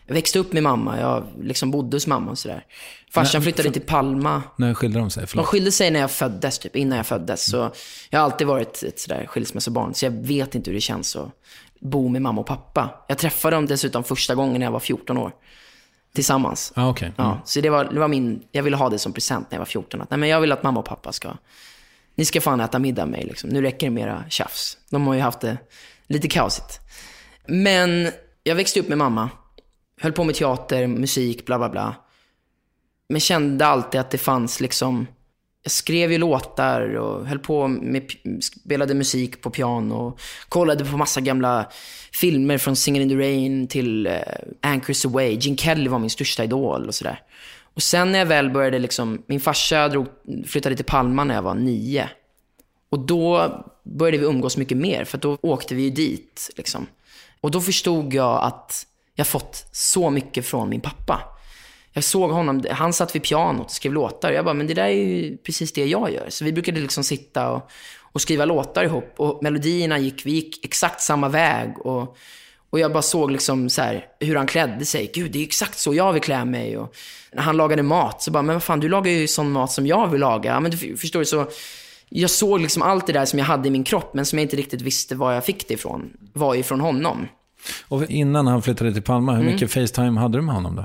Jag växte upp med mamma, jag liksom bodde hos mamma och sådär. Farsan flyttade till Palma. När skilde de sig? Förlåt. De skilde sig när jag föddes, typ innan jag föddes. Så jag har alltid varit ett sådär skilsmässobarn. Så jag vet inte hur det känns att bo med mamma och pappa. Jag träffade dem dessutom första gången när jag var 14 år. Tillsammans. Okay. Ja, så det var min, jag ville ha det som present när jag var 14. Att, nej, men jag vill att mamma och pappa ni ska fan äta middag med mig liksom. Nu räcker det mera tjafs. De har ju haft det lite kaosigt. Men jag växte upp med mamma. Höll på med teater, musik, bla bla bla. Men kände alltid att det fanns liksom... Jag skrev ju låtar och höll på med... Spelade musik på piano. Kollade på massa gamla filmer från Singin' in the Rain till Anchors Away. Gene Kelly var min största idol och sådär. Och sen när jag väl började liksom... Min farsa flyttade till Palma när jag var 9. Och då började vi umgås mycket mer. För då åkte vi ju dit liksom. Och då förstod jag att jag fått så mycket från min pappa. Jag såg honom, han satt vid pianot och skrev låtar. Jag bara, men det där är ju precis det jag gör. Så vi brukade liksom sitta och skriva låtar ihop. Och melodierna vi gick exakt samma väg. Och jag bara såg liksom så här, hur han klädde sig. Gud, det är exakt så jag vill klä mig. Och när han lagade mat så bara, men vad fan, du lagar ju sån mat som jag vill laga. Ja, men du förstår, så jag såg liksom allt det där som jag hade i min kropp, men som jag inte riktigt visste var jag fick det ifrån. Var ifrån honom. Och innan han flyttade till Palma, hur mycket FaceTime hade du med honom då?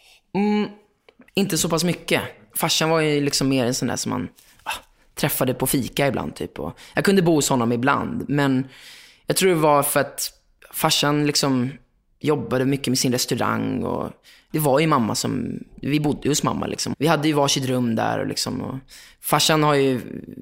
Inte så pass mycket. Farsan var ju liksom mer en sån där som man träffade på fika ibland typ. Och jag kunde bo hos honom ibland, men jag tror det var för att farsan liksom jobbade mycket med sin restaurang, och det var ju mamma som... Vi bodde hos mamma liksom. Vi hade ju varsitt rum där och liksom... Och farsan har ju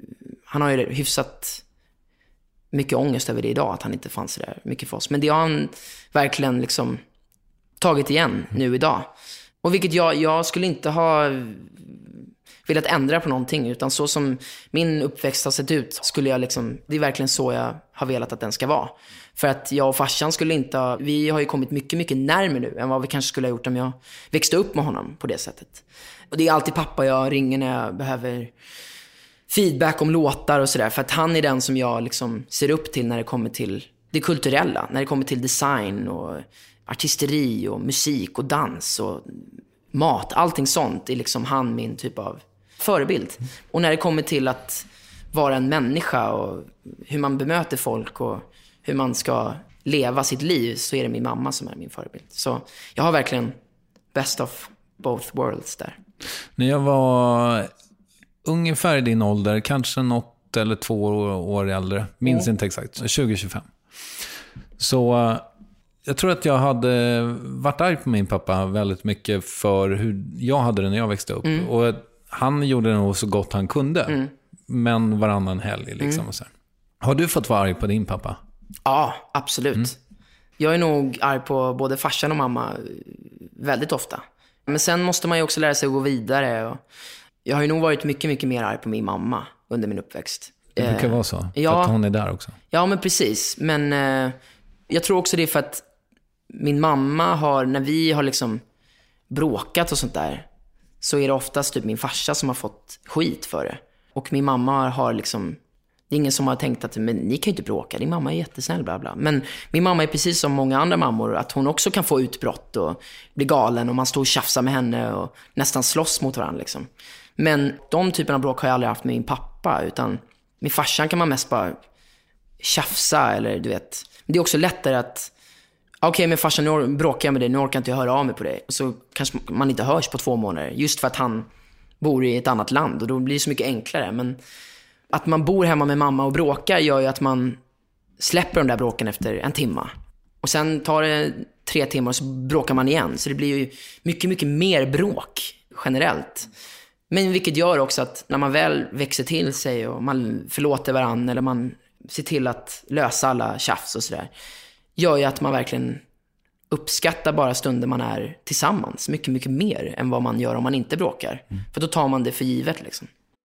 hyfsat mycket ångest över det idag, att han inte fanns så där mycket för oss. Men det har han verkligen liksom tagit igen nu idag. Och vilket jag skulle inte ha velat ändra på någonting, utan så som min uppväxt har sett ut skulle jag liksom... Det är verkligen så jag har velat att den ska vara. För att jag och farsan skulle inte ha... Vi har ju kommit mycket, mycket närmare nu än vad vi kanske skulle ha gjort om jag växte upp med honom på det sättet. Och det är alltid pappa jag ringer när jag behöver feedback om låtar och sådär. För att han är den som jag liksom ser upp till när det kommer till det kulturella. När det kommer till design och artisteri och musik och dans och mat. Allting sånt är liksom han min typ av förebild. Och när det kommer till att vara en människa och hur man bemöter folk och hur man ska leva sitt liv, så är det min mamma som är min förebild. Så jag har verkligen best of both worlds där. När jag var ungefär i din ålder, kanske något eller 2 år äldre, minns inte exakt, 20-25. Så jag tror att jag hade varit arg på min pappa väldigt mycket för hur jag hade det när jag växte upp. Och han gjorde det nog så gott han kunde. Men varannan helg liksom. Och så. Har du fått vara arg på din pappa? Ja, absolut. Jag är nog arg på både farsan och mamma väldigt ofta. Men sen måste man ju också lära sig att gå vidare. Och jag har ju nog varit mycket, mycket mer arg på min mamma under min uppväxt. Det brukar vara så, för att hon är där också. Ja, men precis. Men jag tror också det är för att min mamma har, när vi har liksom bråkat och sånt där, så är det oftast typ min farsa som har fått skit för det. Och min mamma har liksom... Det är ingen som har tänkt att men ni kan ju inte bråka, din mamma är jättesnäll, bla bla. Men min mamma är precis som många andra mammor, att hon också kan få utbrott och bli galen, och man står och tjafsar med henne och nästan slåss mot varandra liksom. Men de typerna av bråk har jag aldrig haft med min pappa, utan med farsan kan man mest bara tjafsa, eller du vet. Men det är också lättare att okej, men farsan, nu bråkar jag med dig, nu orkar inte jag höra av mig på dig. Och så kanske man inte hörs på 2 månader, just för att han bor i ett annat land, och då blir det så mycket enklare. Men att man bor hemma med mamma och bråkar gör ju att man släpper de där bråken efter 1 timme. Och sen tar det 3 timmar och så bråkar man igen. Så det blir ju mycket, mycket mer bråk generellt. Men vilket gör också att när man väl växer till sig och man förlåter varandra, eller man ser till att lösa alla tjafs och sådär, gör ju att man verkligen uppskattar bara stunder man är tillsammans mycket, mycket mer än vad man gör om man inte bråkar. För då tar man det för givet liksom.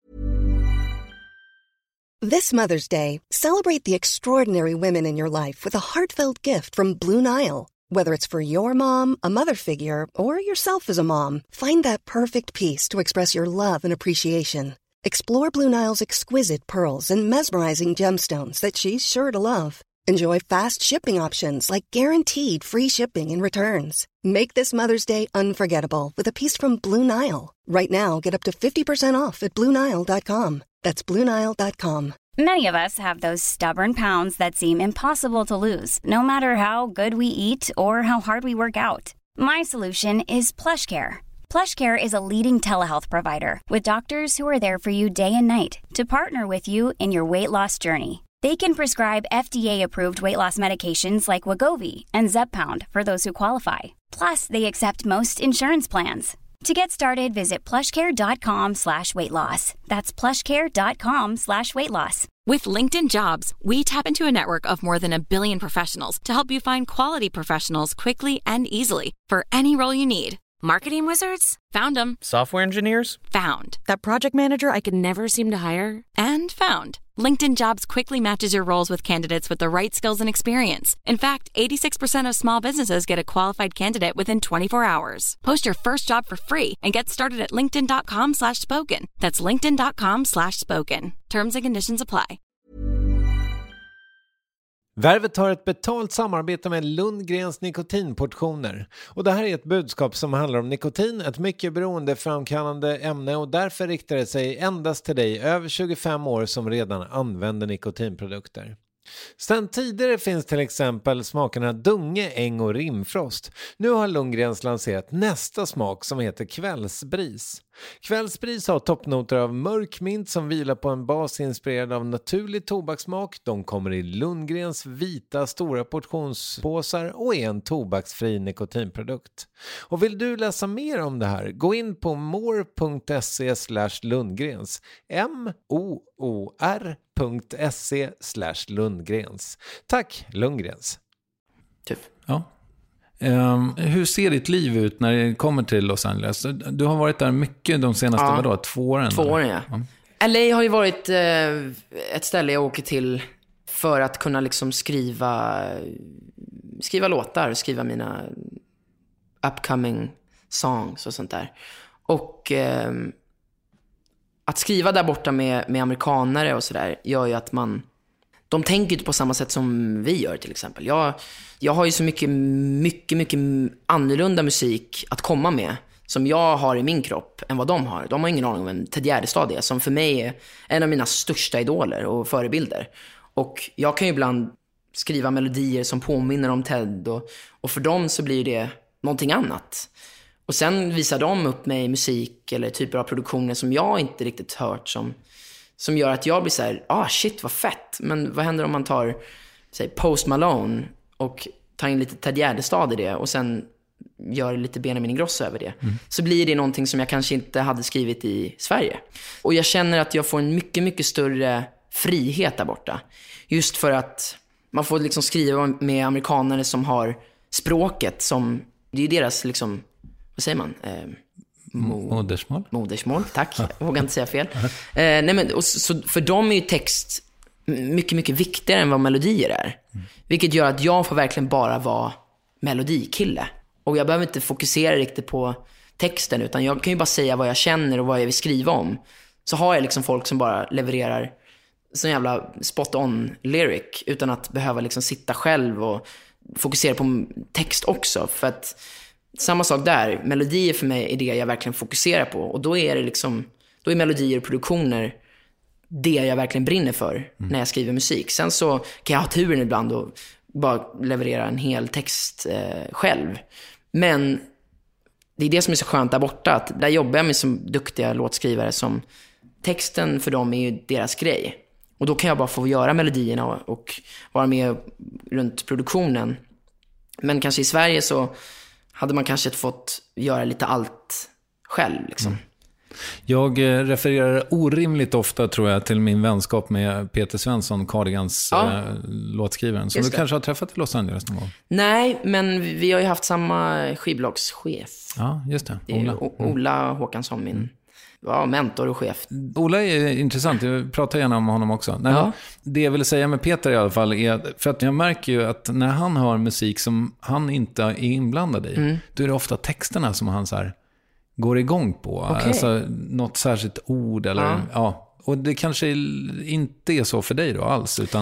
This Mother's Day, celebrate the extraordinary women in your life with a heartfelt gift from Blue Nile. Whether it's for your mom, a mother figure, or yourself as a mom, find that perfect piece to express your love and appreciation. Explore Blue Nile's exquisite pearls and mesmerizing gemstones that she's sure to love. Enjoy fast shipping options like guaranteed free shipping and returns. Make this Mother's Day unforgettable with a piece from Blue Nile. Right now, get up to 50% off at BlueNile.com. That's BlueNile.com. Many of us have those stubborn pounds that seem impossible to lose, no matter how good we eat or how hard we work out. My solution is PlushCare. PlushCare is a leading telehealth provider with doctors who are there for you day and night to partner with you in your weight loss journey. They can prescribe FDA-approved weight loss medications like Wegovy and Zepbound for those who qualify. Plus, they accept most insurance plans. To get started, visit plushcare.com/weightloss. That's plushcare.com/weightloss. With LinkedIn Jobs, we tap into a network of more than 1 billion professionals to help you find quality professionals quickly and easily for any role you need. Marketing wizards? Found them. Software engineers? Found. That project manager I could never seem to hire? And found. LinkedIn Jobs quickly matches your roles with candidates with the right skills and experience. In fact, 86% of small businesses get a qualified candidate within 24 hours. Post your first job for free and get started at linkedin.com/spoken. That's linkedin.com/spoken. Terms and conditions apply. Värvet har ett betalt samarbete med Lundgrens nikotinportioner. Och det här är ett budskap som handlar om nikotin, ett mycket beroendeframkallande ämne, och därför riktar det sig endast till dig över 25 år som redan använder nikotinprodukter. Sedan tidigare finns till exempel smakerna Dunge, Äng och Rimfrost. Nu har Lundgrens lanserat nästa smak som heter Kvällsbris. Kvällsbris har toppnoter av mörk mint som vilar på en bas inspirerad av naturlig tobakssmak. De kommer i Lundgrens vita stora portionspåsar och är en tobaksfri nikotinprodukt. Och vill du läsa mer om det här, gå in på more.se/Lundgrens. moor.se/Lundgrens. Tack Lundgrens. Typ. Ja. Hur ser ditt liv ut när det kommer till Los Angeles? Du har varit där mycket de senaste 2 åren. 2 åren, ja. LA har ju varit ett ställe jag åker till för att kunna liksom skriva låtar, skriva mina upcoming songs och sånt där. Och att skriva där borta med amerikanare och sådär gör ju att de tänker inte på samma sätt som vi gör till exempel. Jag har ju så mycket annorlunda musik att komma med som jag har i min kropp än vad de har. De har ingen aning om vem Ted Gärdestad är, som för mig är en av mina största idoler och förebilder. Och jag kan ju ibland skriva melodier som påminner om Ted och för dem så blir det någonting annat. Och sen visar de upp mig musik eller typer av produktioner som jag inte riktigt hört som gör att jag blir så här, shit vad fett. Men vad händer om man tar Post Malone och tar in lite Ted Gärdestad i det och sen gör lite Benjamin Ingrosso över det. Så blir det någonting som jag kanske inte hade skrivit i Sverige. Och jag känner att jag får en mycket, mycket större frihet där borta. Just för att man får liksom skriva med amerikanare som har språket som, det är ju deras liksom, vad säger man? Modersmål, tack. Jag vågar inte säga fel. Nej, men, och så för dem är ju text mycket, mycket viktigare än vad melodier är. Vilket gör att jag får verkligen bara vara melodikille. Och jag behöver inte fokusera riktigt på texten, utan jag kan ju bara säga vad jag känner och vad jag vill skriva om. Så har jag liksom folk som bara levererar sån jävla spot on lyric utan att behöva liksom sitta själv och fokusera på text också. För att samma sak där, melodier för mig är det jag verkligen fokuserar på. Och då är det liksom, då är melodier och produktioner det jag verkligen brinner för när jag skriver musik. Sen så kan jag ha turen ibland och bara leverera en hel text själv. Men det är det som är så skönt där borta, att där jobbar jag med så duktiga låtskrivare som texten för dem är ju deras grej. Och då kan jag bara få göra melodierna och vara med runt produktionen. Men kanske i Sverige så hade man kanske fått göra lite allt själv liksom. Jag refererar orimligt ofta, tror jag, till min vänskap med Peter Svensson, Cardigans låtskrivaren, som du kanske har träffat i Los Angeles någon gång. Nej, men vi har ju haft samma skivbolagschef. Ja, just det. Ola Håkansson, min mentor och chef. Ola är intressant, jag pratar gärna om honom också. Det jag vill säga med Peter i alla fall är, för att jag märker ju att när han hör musik som han inte är inblandad i, då är det ofta texterna som han så här går igång på. Okay. Alltså något särskilt ord eller och det kanske inte är så för dig då alls, utan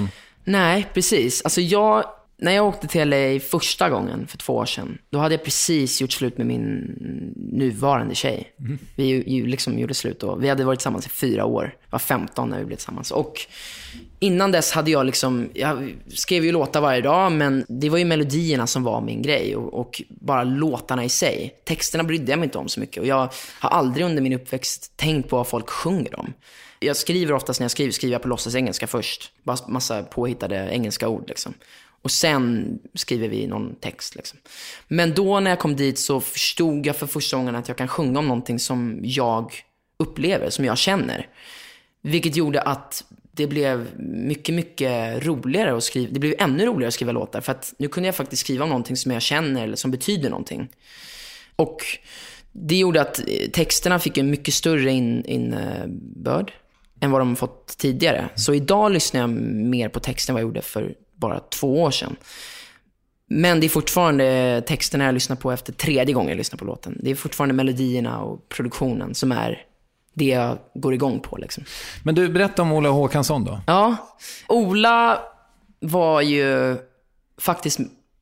Nej, precis. Alltså när jag åkte till LA första gången för 2 år sedan, då hade jag precis gjort slut med min nuvarande tjej. Vi liksom gjorde slut då. Vi hade varit tillsammans i 4 år. Jag var 15 när vi blev tillsammans. Och innan dess hade jag skrev ju låtar varje dag, men det var ju melodierna som var min grej och bara låtarna i sig. Texterna brydde jag mig inte om så mycket, och jag har aldrig under min uppväxt tänkt på vad folk sjunger om. Jag skriver oftast när jag skriver jag på låtsas engelska först. Bara massa påhittade engelska ord liksom. Och sen skriver vi någon text liksom. Men då när jag kom dit så förstod jag för första gången att jag kan sjunga om någonting som jag upplever, som jag känner. Vilket gjorde att det blev mycket, mycket roligare att skriva. Det blev ännu roligare att skriva låtar, för att nu kunde jag faktiskt skriva om någonting som jag känner eller som betyder någonting. Och det gjorde att texterna fick en mycket större innebörd än vad de fått tidigare. Så idag lyssnar jag mer på texten än vad jag gjorde för bara 2 år sedan. Men det är fortfarande texterna jag lyssnar på efter 3:e gången jag lyssnar på låten. Det är fortfarande melodierna och produktionen som är det jag går igång på liksom. Men du, berätta om Ola Håkansson då. Ja, Ola var ju faktiskt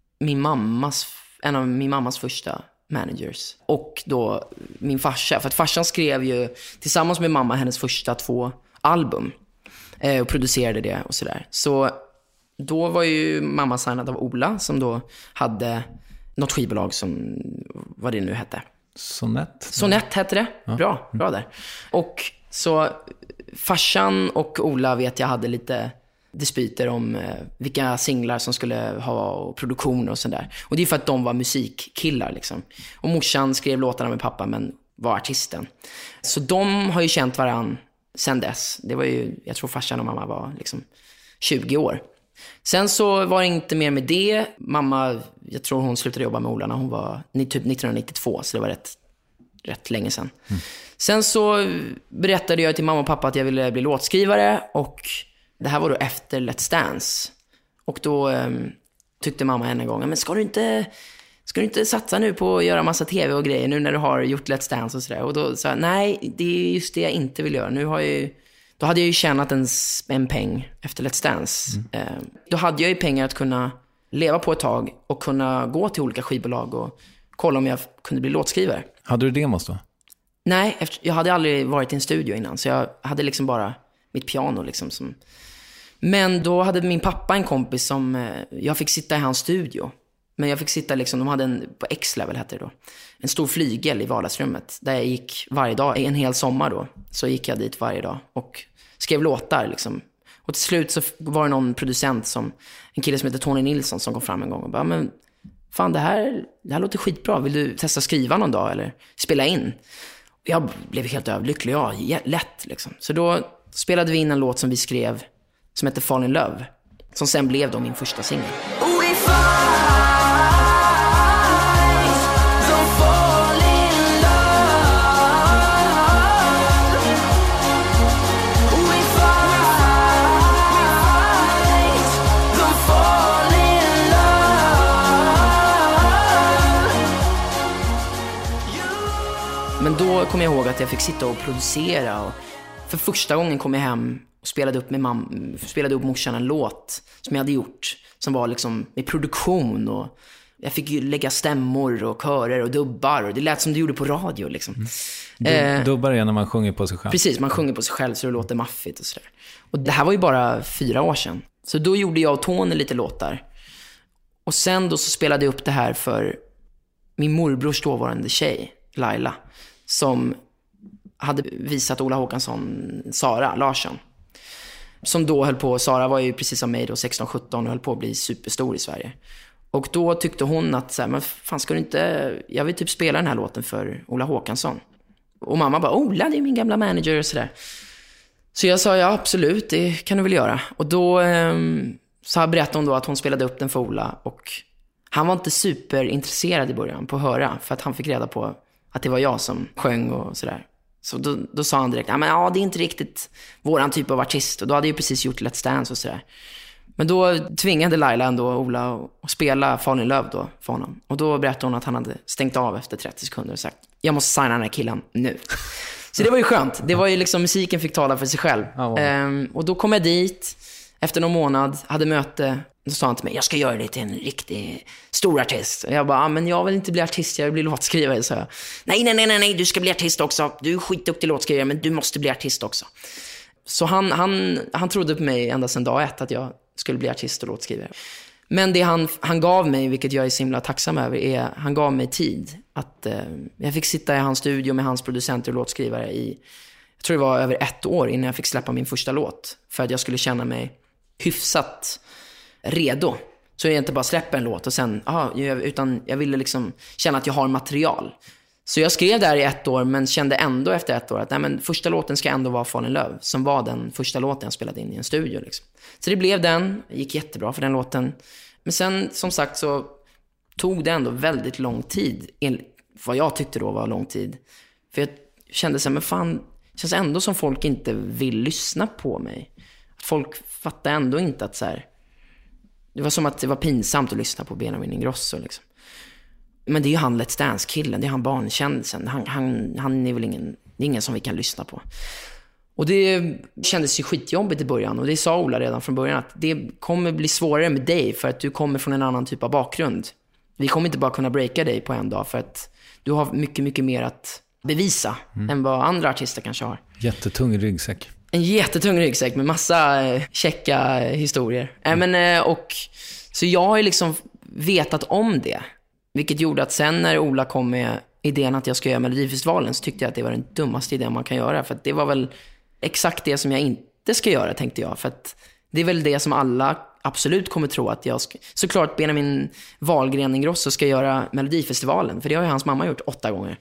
en av min mammas första managers. Och då min farsa. För att farsan skrev ju tillsammans med mamma hennes första 2 album. Och producerade det och sådär. Så då var ju mamma signad av Ola, som då hade något skivbolag som, vad det nu hette. Sonett hette det. Ja. Bra där. Och så farsan och Ola vet jag hade lite dispyter om vilka singlar som skulle ha och produktioner och sådär. Och det är för att de var musikkillar liksom. Och morsan skrev låtarna med pappa men var artisten. Så de har ju känt varann sen dess. Det var ju, jag tror farsan och mamma var liksom 20 år. Sen så var det inte mer med det. Mamma, jag tror hon slutade jobba med Ola när hon var typ 1992, så det var rätt länge sedan. Sen så berättade jag till mamma och pappa att jag ville bli låtskrivare, och det här var då efter Let's Dance. Och då tyckte mamma en gång, men ska du inte satsa nu på att göra massa tv och grejer nu när du har gjort Let's Dance och sådär? Och då sa jag, nej, det är just det jag inte vill göra. Då hade jag ju tjänat en peng efter Let's Dance. Då hade jag ju pengar att kunna leva på ett tag och kunna gå till olika skivbolag och kolla om jag kunde bli låtskrivare. Hade du demos då? Nej, jag hade aldrig varit i en studio innan, så jag hade liksom bara mitt piano liksom som. Men då hade min pappa en kompis som jag fick sitta i hans studio. Men jag fick sitta liksom, de hade på X-level hette det då, en stor flygel i vardagsrummet där jag gick varje dag, en hel sommar då. Så gick jag dit varje dag och skrev låtar liksom. Och till slut så var det någon producent, en kille som heter Tony Nilsson, som kom fram en gång och bara, men fan det här låter skitbra, vill du testa skriva någon dag eller spela in? Jag blev helt överlycklig, lätt liksom. Så då spelade vi in en låt som vi skrev som heter Fall in Love, som sen blev då min första singel. Men då kom jag ihåg att jag fick sitta och producera, och för första gången kom jag hem och spelade upp morsan en låt som jag hade gjort, som var liksom med produktion, och jag fick ju lägga stämmor och körer och dubbar, och det lät som det gjorde på radio liksom. Dubbar är när man sjunger på sig själv. Precis, man sjunger på sig själv så det låter maffigt och sådär. Och det här var ju bara 4 år sedan. Så då gjorde jag och Tony lite låtar. Och sen då så spelade jag upp det här för min morbrors dåvarande tjej, Laila, som hade visat Ola Håkansson Sara Larsson, som då höll på, Sara var ju precis som mig då 16-17 och höll på att bli superstor i Sverige. Och då tyckte hon att så här, men fan, ska du inte, jag vill typ spela den här låten för Ola Håkansson. Och mamma bara, Ola, det är min gamla manager och sådär. Så jag sa, ja absolut, det kan du väl göra. Och då så berättade hon då att hon spelade upp den för Ola, och han var inte superintresserad i början på att höra, för att han fick reda på att det var jag som sjöng och sådär. Så då sa han direkt, det är inte riktigt våran typ av artist. Och då hade jag precis gjort Let's Dance och sådär. Men då tvingade Laila ändå Ola att spela Fall in Love då för honom. Och då berättade hon att han hade stängt av efter 30 sekunder och sagt, jag måste signa den här killen nu. Så det var ju skönt. Det var ju liksom, musiken fick tala för sig själv. Och då kom jag dit. efter någon månad, hade möte. Då sa han till mig, jag ska göra dig till en riktig stor artist. Och jag bara, men jag vill inte bli artist, jag vill bli låtskrivare. Så jag, nej, du ska bli artist också. Du är skitduktig låtskrivare, men du måste bli artist också. Så han trodde på mig ända sedan dag 1 att jag skulle bli artist och låtskrivare. Men det han gav mig, vilket jag är så himla tacksam över, är han gav mig tid. Att jag fick sitta i hans studio med hans producenter och låtskrivare i, jag tror det var över 1 år innan jag fick släppa min första låt. För att jag skulle känna mig hyfsat redo. Så jag inte bara släpper en låt och sen, utan jag ville liksom känna att jag har material. Så jag skrev där i 1 år, men kände ändå efter 1 år att första låten ska ändå vara Fallen Love, som var den första låten jag spelade in i en studio liksom. Så det blev den, det gick jättebra för den låten. Men sen som sagt så tog det ändå väldigt lång tid, vad jag tyckte då var lång tid. För jag kände så här, men fan, det känns ändå som folk inte vill lyssna på mig. Att folk fattar ändå inte att så här, det var som att det var pinsamt att lyssna på Benjamin Ingrosso liksom. Men det är ju han Let's Dance-killen, det är han barnkändisen. Han är väl ingen som vi kan lyssna på. Och det kändes ju skitjobbigt i början. Och det sa Ola redan från början, att det kommer bli svårare med dig för att du kommer från en annan typ av bakgrund. Vi kommer inte bara kunna breaka dig på en dag, för att du har mycket, mycket mer att bevisa än vad andra artister kanske har. Jättetung ryggsäck. En jättetung ryggsäck med massa checka historier. Och så jag har ju liksom vetat om det. Vilket gjorde att sen när Ola kom med idén att jag ska göra Melodifestivalen, så tyckte jag att det var den dummaste idén man kan göra. För att det var väl exakt det som jag inte ska göra, tänkte jag. För att det är väl det som alla absolut kommer tro att jag ska. Såklart Benjamin Wahlgren Ingrosso ska göra Melodifestivalen, för det har ju hans mamma gjort 8 gånger.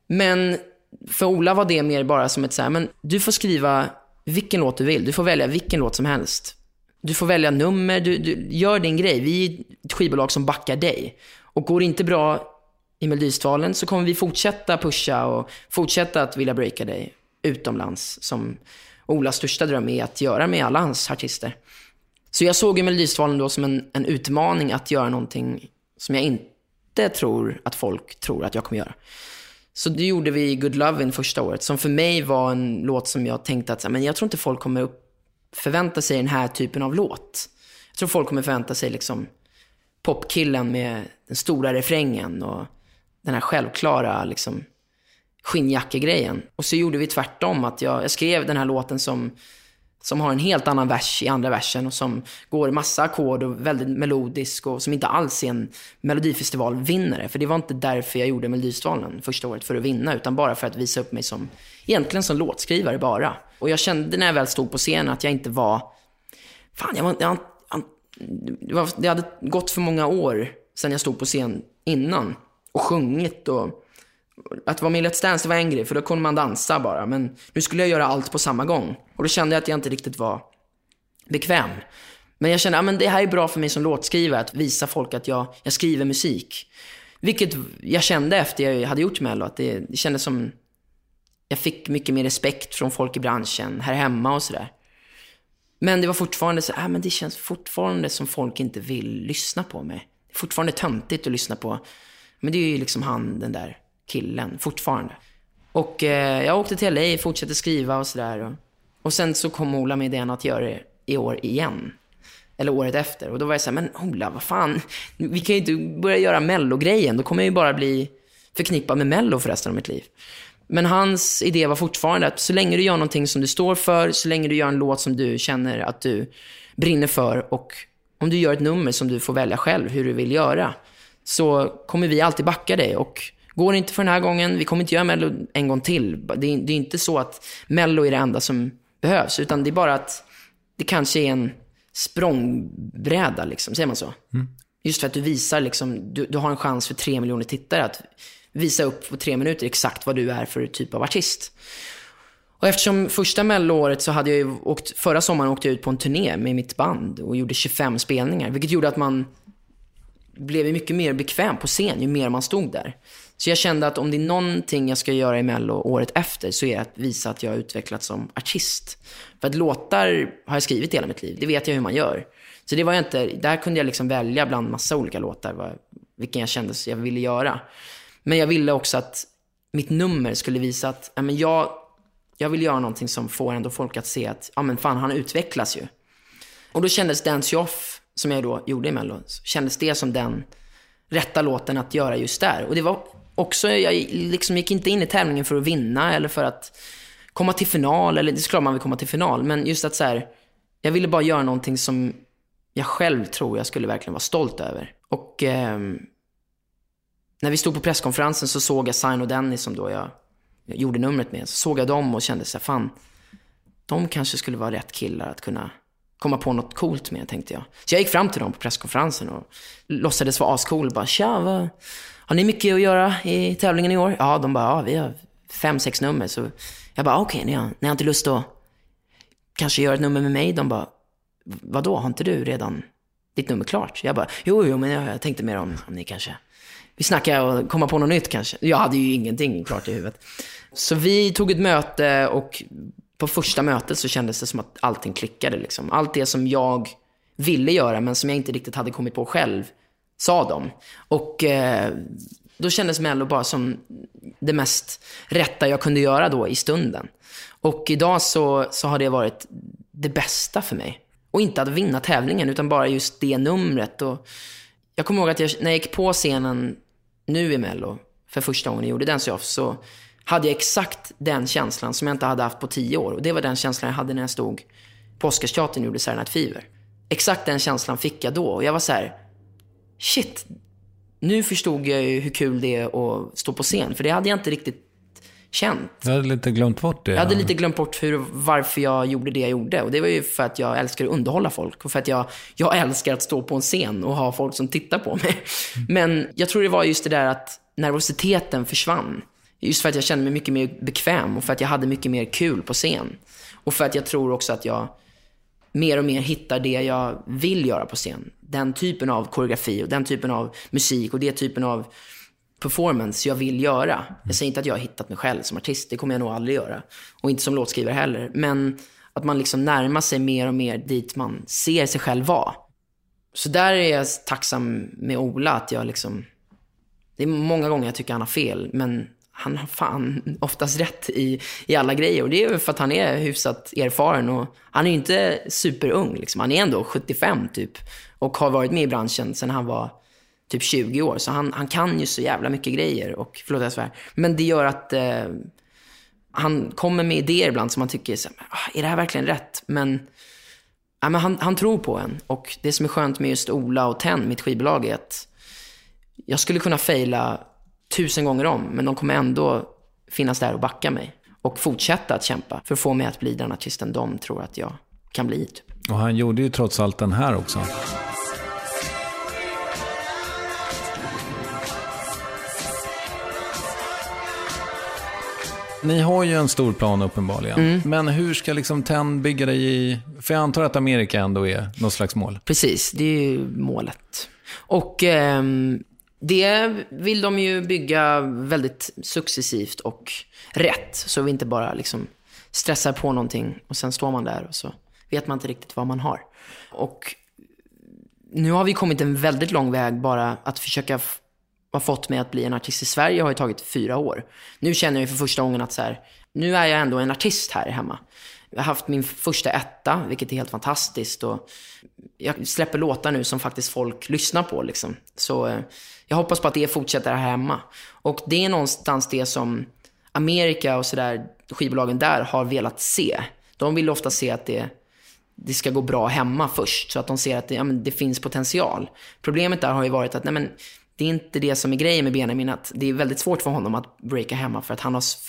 Men för Ola var det mer bara som ett så här, men du får skriva vilken låt du vill. Du får välja vilken låt som helst. Du får välja nummer, du gör din grej. Vi är ett skivbolag som backar dig. Och går det inte bra i Melodifestivalen så kommer vi fortsätta pusha och fortsätta att vilja breaka dig utomlands, som Olas största dröm är att göra med alla hans artister. Så jag såg i Melodifestivalen då som en utmaning att göra någonting som jag inte tror att folk tror att jag kommer göra. Så det gjorde vi Good Lovin' första året, som för mig var en låt som jag tänkte att men jag tror inte folk kommer förvänta sig den här typen av låt. Jag tror folk kommer förvänta sig liksom popkillen med den stora refrängen och den här självklara liksom skinnjackegrejen. Och så gjorde vi tvärtom, att jag skrev den här låten som har en helt annan vers i andra versen och som går massa ackord och väldigt melodisk och som inte alls är en Melodifestivalvinnare. För det var inte därför jag gjorde Melodifestivalen första året, för att vinna, utan bara för att visa upp mig som egentligen som låtskrivare bara. Och jag kände när jag väl stod på scenen att jag inte var... Det hade gått för många år sedan jag stod på scen innan och sjungit, och att vara med i Let's Dance, det var en grej, för då kunde man dansa bara, men nu skulle jag göra allt på samma gång, och då kände jag att jag inte riktigt var bekväm. Men jag kände att det här är bra för mig som låtskrivare, att visa folk att jag skriver musik, vilket jag kände efter jag hade gjort Mello, att det kändes som jag fick mycket mer respekt från folk i branschen här hemma och sådär. Men det var fortfarande så, men det känns fortfarande som folk inte vill lyssna på mig. Det är fortfarande töntigt att lyssna på. Men det är ju liksom den där killen, fortfarande. Och jag åkte till LA, fortsatte skriva och sådär. Och sen så kom Ola med idén att göra det i år igen. Eller året efter. Och då var jag så här, men Ola, vad fan? Vi kan ju inte börja göra Mello-grejen. Då kommer jag ju bara bli förknippad med Mello för resten av mitt liv. Men hans idé var fortfarande att så länge du gör någonting som du står för, så länge du gör en låt som du känner att du brinner för, och om du gör ett nummer som du får välja själv hur du vill göra, så kommer vi alltid backa dig. Och går det inte för den här gången, vi kommer inte göra Mello en gång till. Det är inte så att Mello är det enda som behövs, utan det är bara att det kanske är en språngbräda, liksom, säger man så? Just för att du visar liksom, du har en chans för 3 miljoner tittare att visa upp på 3 minuter exakt vad du är för typ av artist. Och eftersom första Mello-året så hade jag ju förra sommaren åkte jag ut på en turné med mitt band och gjorde 25 spelningar, vilket gjorde att man blev mycket mer bekväm på scen ju mer man stod där. Så jag kände att om det är någonting jag ska göra i Mello året efter, så är det att visa att jag har utvecklats som artist. För att låtar har jag skrivit hela mitt liv, det vet jag hur man gör. Så det var inte, där kunde jag liksom välja bland massa olika låtar vilken jag kände jag ville göra. Men jag ville också att mitt nummer skulle visa att jag vill göra någonting som får ändå folk att se att men fan, han utvecklas ju. Och då kändes Dance You Off, som jag då gjorde i Mello, kändes det som den rätta låten att göra just där. Och det var också, jag liksom gick inte in i tävlingen för att vinna eller för att komma till final, eller det är klart man vill komma till final, men just att så här, jag ville bara göra någonting som jag själv tror jag skulle verkligen vara stolt över. Och när vi stod på presskonferensen så såg jag Sign och Dennis, som då jag gjorde numret med, så såg jag dem och kände så här, fan, de kanske skulle vara rätt killar att kunna komma på något coolt med, tänkte jag. Så jag gick fram till dem på presskonferensen och låtsades vara ascool. Bara, tja, har ni mycket att göra i tävlingen i år? Ja, de bara, ja, vi har 5-6 nummer. Så jag bara, okej, ni har inte lust att kanske göra ett nummer med mig? De bara, vadå, har inte du redan ditt nummer klart? Jag bara, jo, men jag tänkte mer om ni kanske... Vi snackade och komma på något nytt kanske. Jag hade ju ingenting klart i huvudet. Så vi tog ett möte, och på första mötet så kändes det som att allting klickade liksom. Allt det som jag ville göra men som jag inte riktigt hade kommit på själv, sa de. Och då kändes Mello bara som det mest rätta jag kunde göra då i stunden. Och idag så har det varit det bästa för mig. Och inte att vinna tävlingen, utan bara just det numret. Och jag kommer ihåg att när jag gick på scenen nu i Mello för första gången jag gjorde Dance You Off, så hade jag exakt den känslan som jag inte hade haft på 10 år. Och det var den känslan jag hade när jag stod på Oscarsteatern och gjorde Saturday Night Fever. Exakt den känslan fick jag då. Och jag var så här, shit, nu förstod jag ju hur kul det är att stå på scen. För det hade jag inte riktigt känt. Jag hade lite glömt bort det. Jag hade lite glömt bort varför jag gjorde det jag gjorde. Och det var ju för att jag älskar att underhålla folk. Och för att jag älskar att stå på en scen och ha folk som tittar på mig. Men jag tror det var just det där att nervositeten försvann. Just för att jag kände mig mycket mer bekväm. Och för att jag hade mycket mer kul på scen. Och för att jag tror också att jag mer och mer hittar det jag vill göra på scen. Den typen av koreografi och den typen av musik och det typen av performance jag vill göra. Jag säger inte att jag har hittat mig själv som artist. Det kommer jag nog aldrig göra. Och inte som låtskrivare heller. Men att man liksom närmar sig mer och mer dit man ser sig själv vara. Så där är jag tacksam med Ola. Att jag liksom... Det är många gånger jag tycker han har fel. Men han har fan oftast rätt i alla grejer. Och det är för att han är hyfsat erfaren. Och han är ju inte superung. Liksom. Han är ändå 75 typ. Och har varit med i branschen sedan han var typ 20 år. Så han kan ju så jävla mycket grejer. Och förlåt jag svär. Men det gör att han kommer med idéer ibland som man tycker så här, är det här verkligen rätt? Men han tror på en. Och det som är skönt med just Ola och Ten, mitt skivbolag, är att jag skulle kunna faila 1000 gånger om. Men de kommer ändå finnas där och backa mig. Och fortsätta att kämpa för att få mig att bli den artisten de tror att jag kan bli. Typ. Och han gjorde ju trots allt den här också. Ni har ju en stor plan uppenbarligen. Men hur ska liksom Ten bygga dig i... För jag antar att Amerika ändå är något slags mål. Precis, det är ju målet. Och det vill de ju bygga väldigt successivt och rätt. Så vi inte bara liksom stressar på någonting och sen står man där och så vet man inte riktigt vad man har. Och nu har vi kommit en väldigt lång väg bara att försöka har fått mig att bli en artist i Sverige har ju tagit 4 år. Nu känner jag för första gången att så här, nu är jag ändå en artist här hemma. Jag har haft min första etta, vilket är helt fantastiskt. Och jag släpper låtar nu som faktiskt folk lyssnar på. Liksom. Så jag hoppas på att det fortsätter här hemma. Och det är någonstans det som Amerika och så där, skivbolagen där har velat se. De vill ofta se att det ska gå bra hemma först. Så att de ser att det finns potential. Problemet där har ju varit att det är inte det som är grejen med Benjamin, att det är väldigt svårt för honom att breaka hemma för att han har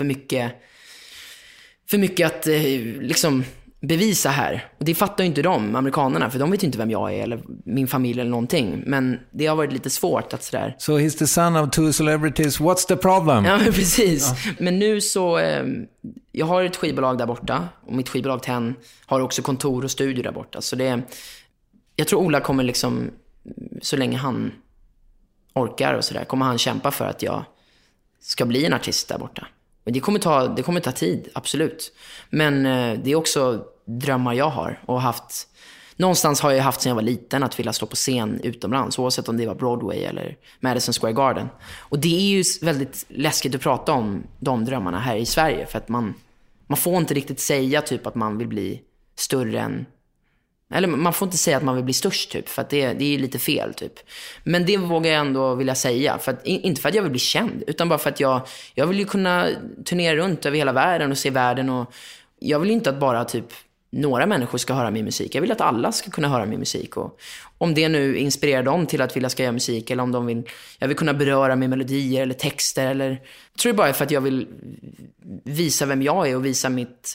för mycket att liksom bevisa här. Och det fattar ju inte de, amerikanerna, för de vet ju inte vem jag är eller min familj eller någonting. Men det har varit lite svårt att sådär... So he's the son of 2 celebrities, what's the problem? Ja, men precis. Ja. Men nu så... jag har ett skivbolag där borta och mitt skivbolag Ten har också kontor och studio där borta. Så jag tror Ola kommer liksom, så länge han orkar och sådär, kommer han kämpa för att jag ska bli en artist där borta. Men det kommer ta tid, absolut. Men det är också drömmar jag har och haft. Någonstans har jag haft sedan jag var liten att vilja stå på scen utomlands, oavsett om det var Broadway eller Madison Square Garden. Och det är ju väldigt läskigt att prata om de drömmarna här i Sverige, för att man får inte riktigt säga typ att man vill bli större än Eller man får inte säga att man vill bli störst typ, för att det är lite fel typ. Men det vågar jag ändå vilja säga, för att, inte för att jag vill bli känd, utan bara för att jag vill ju kunna turnera runt över hela världen och se världen, och jag vill inte att bara typ några människor ska höra min musik. Jag vill att alla ska kunna höra min musik, och om det nu inspirerar dem till att vilja ska göra musik, eller om jag vill kunna beröra med melodier eller texter, eller jag tror det bara är för att jag vill visa vem jag är och visa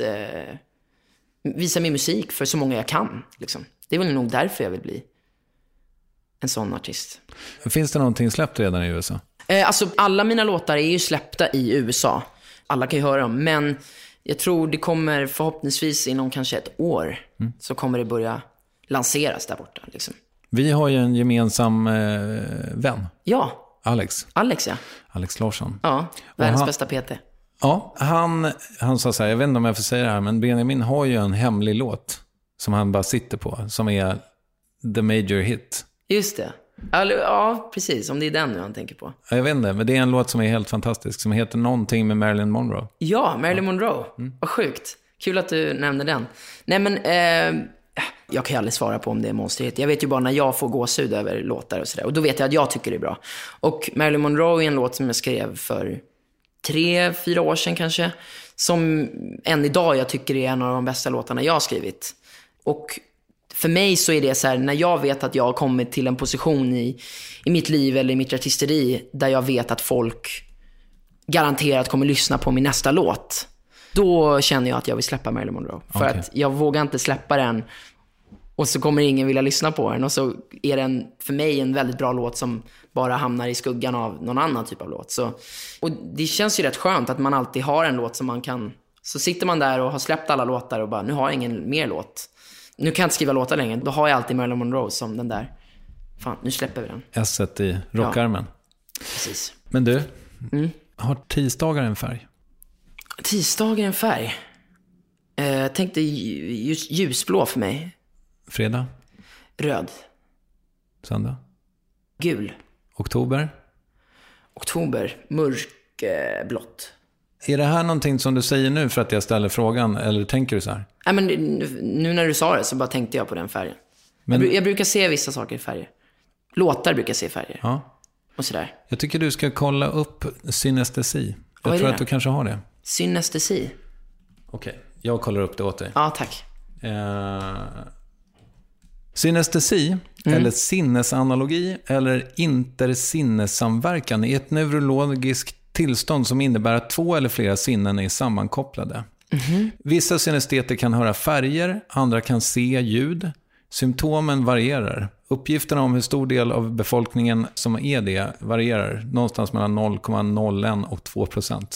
min musik för så många jag kan liksom. Det är väl nog därför jag vill bli en sån artist. Finns det någonting släppt redan i USA? Alltså alla mina låtar är ju släppta i USA. Alla kan ju höra dem, men jag tror det kommer förhoppningsvis inom kanske ett år så kommer det börja lanseras där borta liksom. Vi har ju en gemensam vän. Ja. Alex, ja. Alex Larsson. Ja, världens bästa PT. Ja, han sa så här, jag vet inte om jag får säga det här, men Benjamin har ju en hemlig låt som han bara sitter på, som är The Major Hit. Just det. Ja, precis. Om det är den nu han tänker på. Jag vet inte, men det är en låt som är helt fantastisk, som heter någonting med Marilyn Monroe. Ja, Marilyn Monroe. Vad sjukt. Kul att du nämnde den. Nej, men jag kan ju aldrig svara på om det är monsterhit. Jag vet ju bara när jag får gåshud över låtar och sådär. Och då vet jag att jag tycker det är bra. Och Marilyn Monroe är en låt som jag skrev för 3-4 år sedan kanske. Som än idag jag tycker är en av de bästa låtarna jag har skrivit. Och för mig så är det så här, när jag vet att jag har kommit till en position i mitt liv eller i mitt artisteri där jag vet att folk garanterat kommer lyssna på min nästa låt, då känner jag att jag vill släppa Marilyn Monroe. För att jag vågar inte släppa den och så kommer ingen vilja lyssna på den, och så är den för mig en väldigt bra låt som bara hamnar i skuggan av någon annan typ av låt. Så, och det känns ju rätt skönt att man alltid har en låt som man kan, så sitter man där och har släppt alla låtar och bara, nu har jag ingen mer låt. Nu kan jag inte skriva låtar längre. Då har jag alltid Marilyn Monroe som den där. Fan, nu släpper vi den. S-et i rockarmen. Ja, precis. Men du, har tisdagar en färg? Tisdagar en färg? Jag tänkte ljusblå för mig. Fredag? Röd. Söndag? Gul. Oktober? Oktober, mörkblått. Är det här någonting som du säger nu för att jag ställer frågan, eller tänker du så här? Nej, men nu när du sa det så bara tänkte jag på den färgen. Men jag brukar se vissa saker i färger. Låtar brukar se färger. Ja. Och sådär. Jag tycker du ska kolla upp synestesi. Jag tror att du kanske har det. Synestesi? Okej, jag kollar upp det åt dig. Ja, tack. Synestesi, eller sinnesanalogi, eller intersinnessamverkan är ett neurologiskt tillstånd som innebär att 2 eller flera sinnen är sammankopplade. Vissa synesteter kan höra färger, andra kan se ljud. Symptomen varierar. Uppgifterna om hur stor del av befolkningen som är det varierar. Någonstans mellan 0,01 och 2%.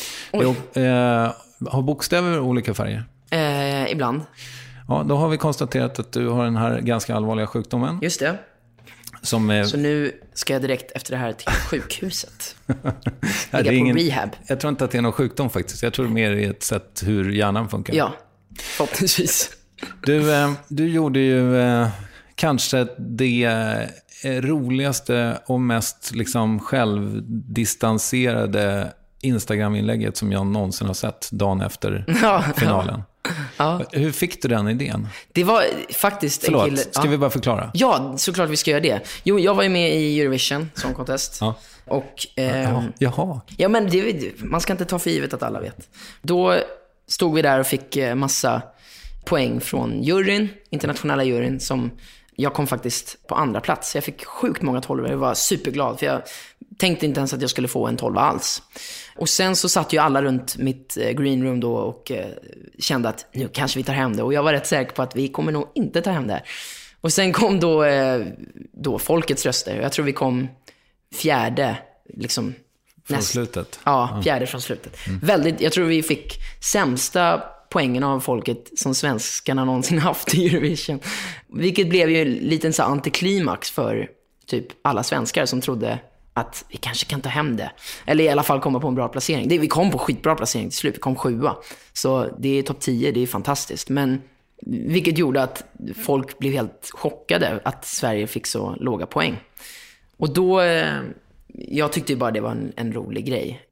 Har bokstäver olika färger? Ibland. Ja, då har vi konstaterat att du har den här ganska allvarliga sjukdomen. Just det. Så nu ska jag direkt efter det här till sjukhuset. Ligga på rehab. Jag tror inte att det är någon sjukdom faktiskt. Jag tror mer är ett sätt hur hjärnan funkar. Ja, förhoppningsvis. Du gjorde ju kanske det roligaste och mest liksom självdistanserade Instagram-inlägget som jag någonsin har sett dagen efter finalen. Ja. Hur fick du den idén? Det var faktiskt en kille... Ska vi bara förklara? Ja, såklart vi ska göra det. Jo, jag var ju med i Eurovision Song Contest. Ja. Och, Jaha. Ja, men man ska inte ta för givet att alla vet. Då stod vi där och fick massa poäng från juryn, internationella juryn, som jag kom faktiskt på andra plats. Jag fick sjukt många 12. Jag var superglad, för jag tänkte inte ens att jag skulle få en 12 alls. Och sen så satt ju alla runt mitt green room då och kände att nu kanske vi tar hem det. Och jag var rätt säker på att vi kommer nog inte ta hem det. Och sen kom då folkets röster. Jag tror vi kom fjärde liksom från slutet. Ja, fjärde från slutet. Väldigt, jag tror vi fick sämsta poängen av folket som svenskarna någonsin haft i Eurovision. Vilket blev ju lite så antiklimax för typ alla svenskar som trodde att vi kanske kan ta hem det. Eller i alla fall komma på en bra placering. Vi kom på skitbra placering till slut. Vi kom 7. Så det är topp 10, det är fantastiskt. Men vilket gjorde att folk blev helt chockade att Sverige fick så låga poäng. Och då, jag tyckte ju bara det var en rolig grej.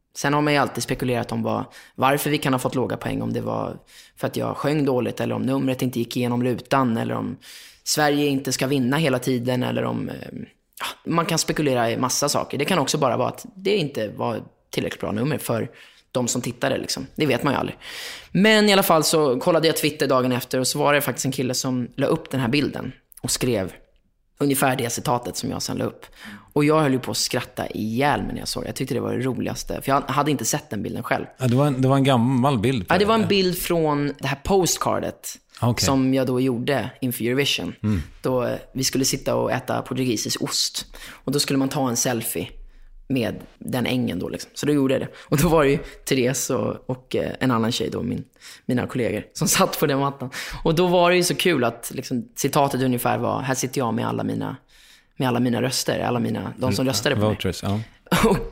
Sen har man ju alltid spekulerat om varför vi kan ha fått låga poäng. Om det var för att jag sjöng dåligt, eller om numret inte gick igenom rutan, eller om Sverige inte ska vinna hela tiden, eller om... man kan spekulera i massa saker. Det kan också bara vara att det inte var tillräckligt bra nummer för de som tittade liksom. Det vet man ju aldrig. Men i alla fall så kollade jag Twitter dagen efter, och så var det faktiskt en kille som la upp den här bilden och skrev ungefär det citatet som jag sen la upp. Och jag höll ju på att skratta ihjäl när jag såg det. Jag tyckte det var det roligaste. För jag hade inte sett den bilden själv. Ja, det var en gammal bild. Ja, det var en bild från det här postcardet som jag då gjorde inför Eurovision. Då vi skulle sitta och äta portugisisk ost. Och då skulle man ta en selfie med den ängen då liksom. Så då gjorde jag det. Och då var det ju Therese och en annan tjej då, mina kollegor, som satt på den mattan. Och då var det ju så kul att liksom, citatet ungefär var: här sitter jag med alla mina röster, de som röstade på voters, mig. Ja. Och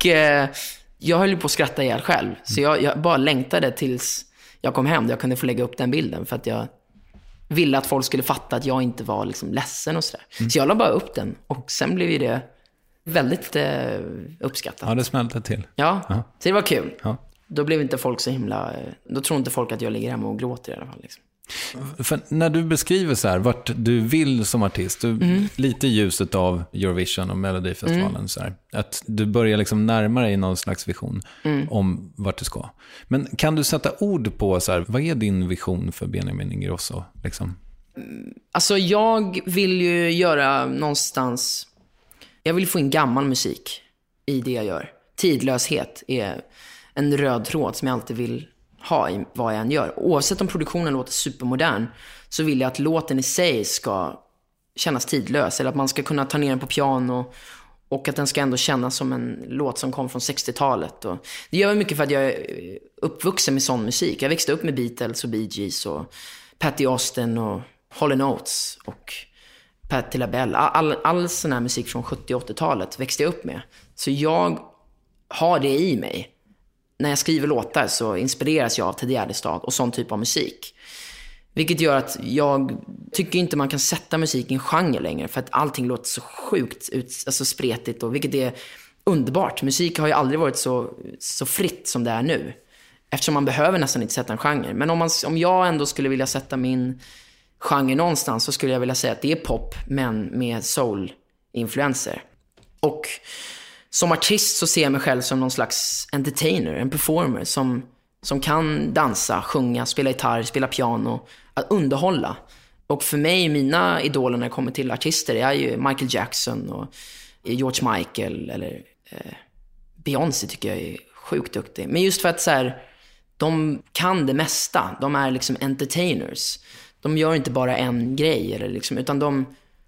jag höll ju på att skratta ihjäl själv. Så jag bara längtade tills jag kom hem, där jag kunde få lägga upp den bilden, för att jag ville att folk skulle fatta att jag inte var liksom ledsen och sådär. Så jag la bara upp den, och sen blev ju det väldigt uppskattat. Ja, det smälte till. Ja, så det var kul. Ja. Då blev inte folk så himla... Då tror inte folk att jag ligger hemma och gråter i alla fall. Liksom. För när du beskriver så här, vart du vill som artist, lite i ljuset av Eurovision och Melodifestivalen, så här, att du börjar liksom närma dig någon slags vision om vart du ska. Men kan du sätta ord på så här, vad är din vision för Benjamin Ingrosso? Liksom? Alltså jag vill ju göra någonstans... Jag vill få in gammal musik i det jag gör. Tidlöshet är en röd tråd som jag alltid vill ha i vad jag än gör. Oavsett om produktionen låter supermodern, så vill jag att låten i sig ska kännas tidlös. Eller att man ska kunna ta ner den på piano, och att den ska ändå kännas som en låt som kom från 60-talet. Och det gör mycket för att jag är uppvuxen med sån musik. Jag växte upp med Beatles och Bee Gees och Patti Austin och Hall & Oates och Patti LaBelle. All sån här musik från 70- och 80-talet växte jag upp med. Så jag har det i mig. När jag skriver låtar så inspireras jag av Ted Gärdestad och sån typ av musik. Vilket gör att jag tycker inte man kan sätta musik i en genre längre, för att allting låter så sjukt alltså spretigt, och vilket är underbart. Musik har ju aldrig varit så fritt som det är nu, eftersom man behöver nästan inte sätta en genre. Men om jag ändå skulle vilja sätta min genre någonstans, så skulle jag vilja säga att det är pop, men med soul-influenser. Och som artist så ser jag mig själv som någon slags entertainer, en performer som kan dansa, sjunga, spela gitarr, spela piano, att underhålla. Och för mig, mina idoler när det kommer till artister, är ju Michael Jackson och George Michael, eller Beyoncé tycker jag är sjukt duktig. Men just för att så här, de kan det mesta, de är liksom entertainers. De gör inte bara en grej, eller liksom, utan de...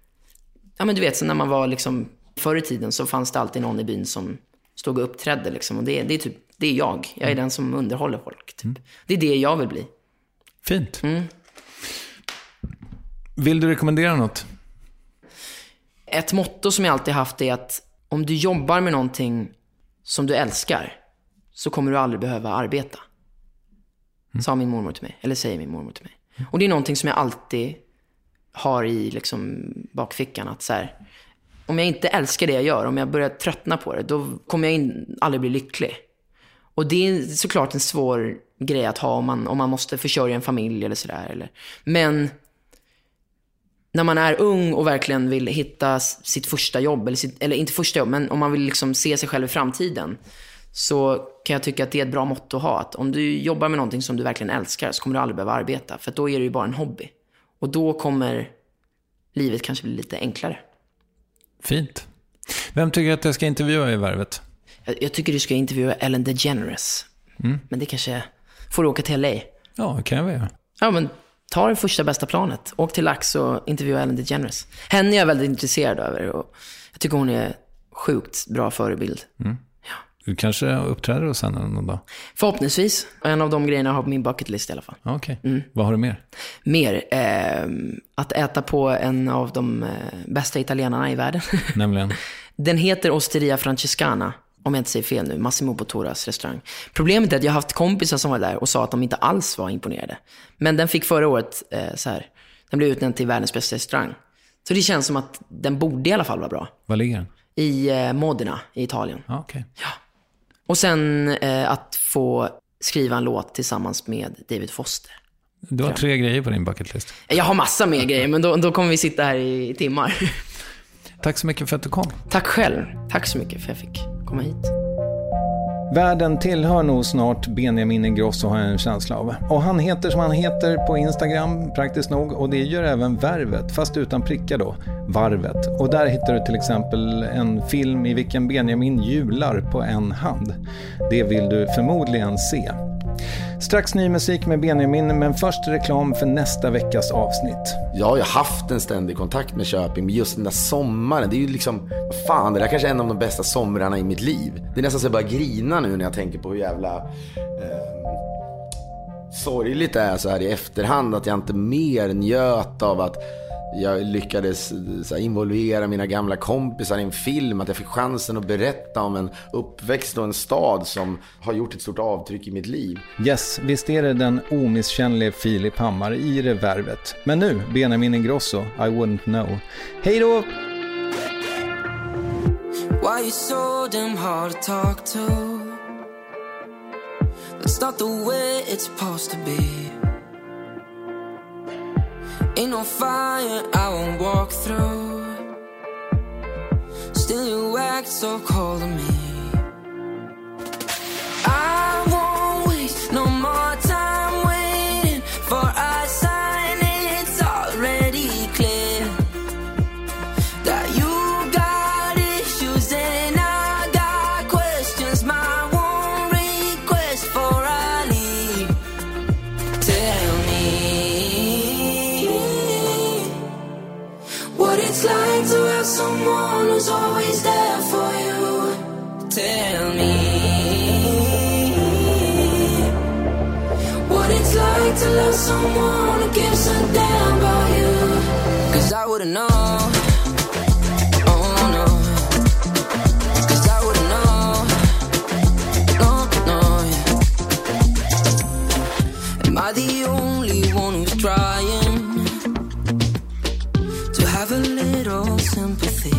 Ja, men du vet, så när man var liksom... Förr i tiden så fanns det alltid någon i byn som stod och uppträdde liksom. Och det är typ, det är jag. Jag är den som underhåller folk typ. Det är det jag vill bli. Fint. Vill du rekommendera något? Ett motto som jag alltid haft är att om du jobbar med någonting som du älskar, så kommer du aldrig behöva arbeta. Sa min mormor till mig. Eller säger min mormor till mig. Och det är någonting som jag alltid har i liksom bakfickan, att så här, om jag inte älskar det jag gör, om jag börjar tröttna på det, då kommer jag aldrig bli lycklig. Och det är såklart en svår grej att ha om man måste försörja en familj eller sådär. Men när man är ung och verkligen vill hitta sitt första jobb, eller inte första jobb, men om man vill liksom se sig själv i framtiden, så kan jag tycka att det är ett bra motto att ha. Att om du jobbar med någonting som du verkligen älskar, så kommer du aldrig behöva arbeta. För då är det ju bara en hobby. Och då kommer livet kanske bli lite enklare. Fint. Vem tycker att jag ska intervjua i Värvet? Jag tycker du ska intervjua Ellen DeGeneres. Men det kanske... Får du åka till LA? Ja, det kan jag väl. Ja, men ta det första bästa planet. Åk till Lax och intervjua Ellen DeGeneres. Henne är jag väldigt intresserad över. Och jag tycker hon är sjukt bra förebild. Ja. Du kanske uppträder hos henne någon dag? Förhoppningsvis. En av de grejerna jag har på min bucket list i alla fall. Okej. Vad har du mer? Mer? Att äta på en av de bästa italienarna i världen. Nämligen? Den heter Osteria Francescana, om jag inte säger fel nu. Massimo Botturas restaurang. Problemet är att jag har haft kompisar som var där och sa att de inte alls var imponerade. Men den fick förra året den blev utnämnd till världens bästa restaurang. Så det känns som att den borde i alla fall vara bra. Var ligger den? I Modena i Italien. Okej. Ja. Och sen att få skriva en låt tillsammans med David Foster. Du har 3 grejer på din bucketlist. Jag har massa mer grejer, men då kommer vi sitta här i timmar. Tack så mycket för att du kom. Tack själv. Tack så mycket för att jag fick komma hit. Världen tillhör nog snart Benjamin Ingrosso, har jag en känsla av. Och han heter som han heter på Instagram, praktiskt nog. Och det gör även Värvet, fast utan prickar då. Varvet. Och där hittar du till exempel en film i vilken Benjamin hjular på en hand. Det vill du förmodligen se. Strax ny musik med Benjamin, men först reklam för nästa veckas avsnitt. Jag har ju haft en ständig kontakt med Köping, men just den där sommaren, det är ju liksom, fan, det där kanske är en av de bästa somrarna i mitt liv. Det är nästan så jag bara grina nu när jag tänker på hur jävla sorgligt det är så här i efterhand, att jag inte mer njöt av att jag lyckades så här, involvera mina gamla kompisar i en film, att jag fick chansen att berätta om en uppväxt och en stad som har gjort ett stort avtryck i mitt liv. Yes, visst är det den omisskännlige Filip Hammar i det Värvet. Men nu, Benjamin Ingrosso, I wouldn't know. Hej då! Why you so damn hard to talk to? That's not the way it's supposed to be. Ain't no fire I won't walk through. Still you act so cold to me. I won't waste no more time waiting for a sign. It's already clear that you got issues and I got questions. My one request for a leave. Tell me what it's like to have someone who's always there for you. Tell me what it's like to love someone who gives a damn about you. 'Cause I wouldn't know. Oh no. 'Cause I wouldn't know. No, no. Am I the only one who's trying to have a little sympathy?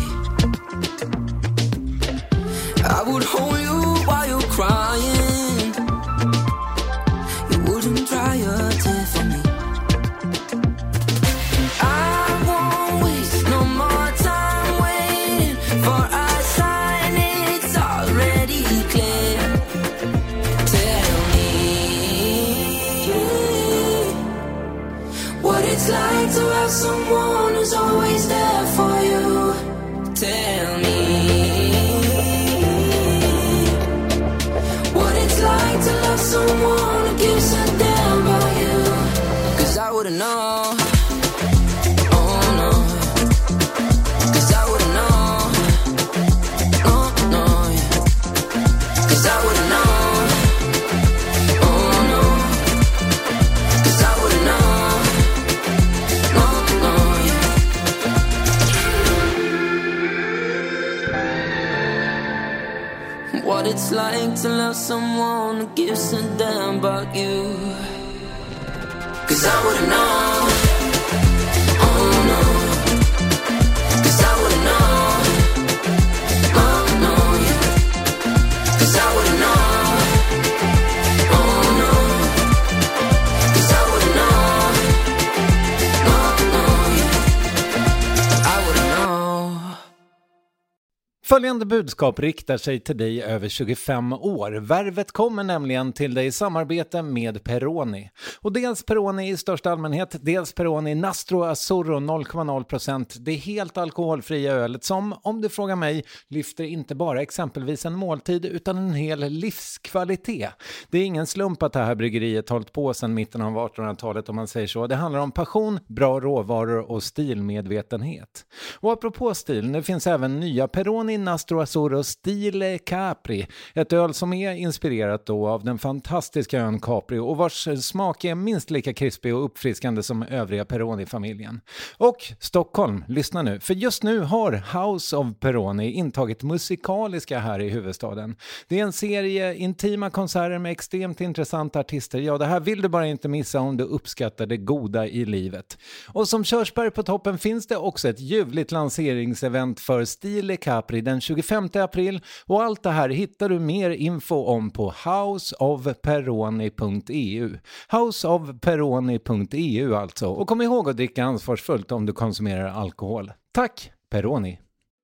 I would hold you while you're crying. You wouldn't dry a tear for me. I won't waste no more time waiting for a sign. It's already clear. Tell me what it's like to have someone who's always there for you. Tell me what it's like to love someone who gives a damn about you. 'Cause I wouldn't know. Oh no. 'Cause I wouldn't know. Oh no. 'Cause I wouldn't know. Oh no. 'Cause I wouldn't know. No, no. What it's like to love someone who gives a damn about you. 'Cause I wouldn't know. Oh no. 'Cause I wouldn't know. Oh no. 'Cause I wouldn't know. Oh no. 'Cause I wouldn't know. No, no. I wouldn't know. Följande budskap riktar sig till dig över 25 år. Värvet kommer nämligen till dig i samarbete med Peroni. Och dels Peroni i största allmänhet, dels Peroni Nastro Azzurro 0,0%. Det är helt alkoholfria ölet som, om du frågar mig, lyfter inte bara exempelvis en måltid utan en hel livskvalitet. Det är ingen slump att det här bryggeriet hållit på sedan mitten av 1800-talet om man säger så. Det handlar om passion, bra råvaror och stilmedvetenhet. Och apropå stil, nu finns även nya Peroni Nastro Azzurro Stile Capri. Ett öl som är inspirerat då av den fantastiska ön Capri och vars smak är minst lika krispig och uppfriskande som övriga Peroni-familjen. Och Stockholm, lyssna nu. För just nu har House of Peroni intagit musikaliska här i huvudstaden. Det är en serie intima konserter med extremt intressanta artister. Ja, det här vill du bara inte missa om du uppskattar det goda i livet. Och som körsbär på toppen finns det också ett ljuvligt lanseringsevent för Stile Capri den den 25 april och allt det här hittar du mer info om på houseofperoni.eu. Houseofperoni.eu alltså. Och kom ihåg att dricka ansvarsfullt om du konsumerar alkohol. Tack, Peroni.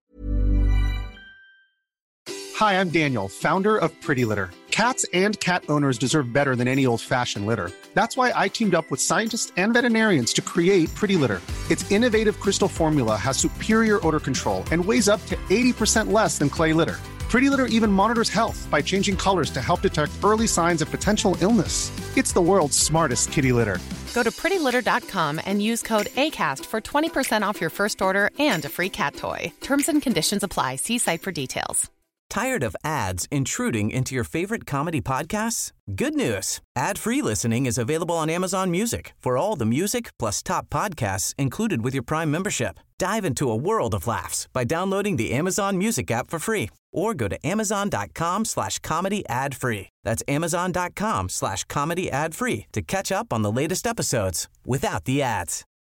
Hi, I'm Daniel, founder of Pretty Litter. Cats and cat owners deserve better than any old-fashioned litter. That's why I teamed up with scientists and veterinarians to create Pretty Litter. Its innovative crystal formula has superior odor control and weighs up to 80% less than clay litter. Pretty Litter even monitors health by changing colors to help detect early signs of potential illness. It's the world's smartest kitty litter. Go to prettylitter.com and use code ACAST for 20% off your first order and a free cat toy. Terms and conditions apply. See site for details. Tired of ads intruding into your favorite comedy podcasts? Good news. Ad-free listening is available on Amazon Music for all the music plus top podcasts included with your Prime membership. Dive into a world of laughs by downloading the Amazon Music app for free or go to amazon.com/comedy ad-free. That's amazon.com/comedy ad-free to catch up on the latest episodes without the ads.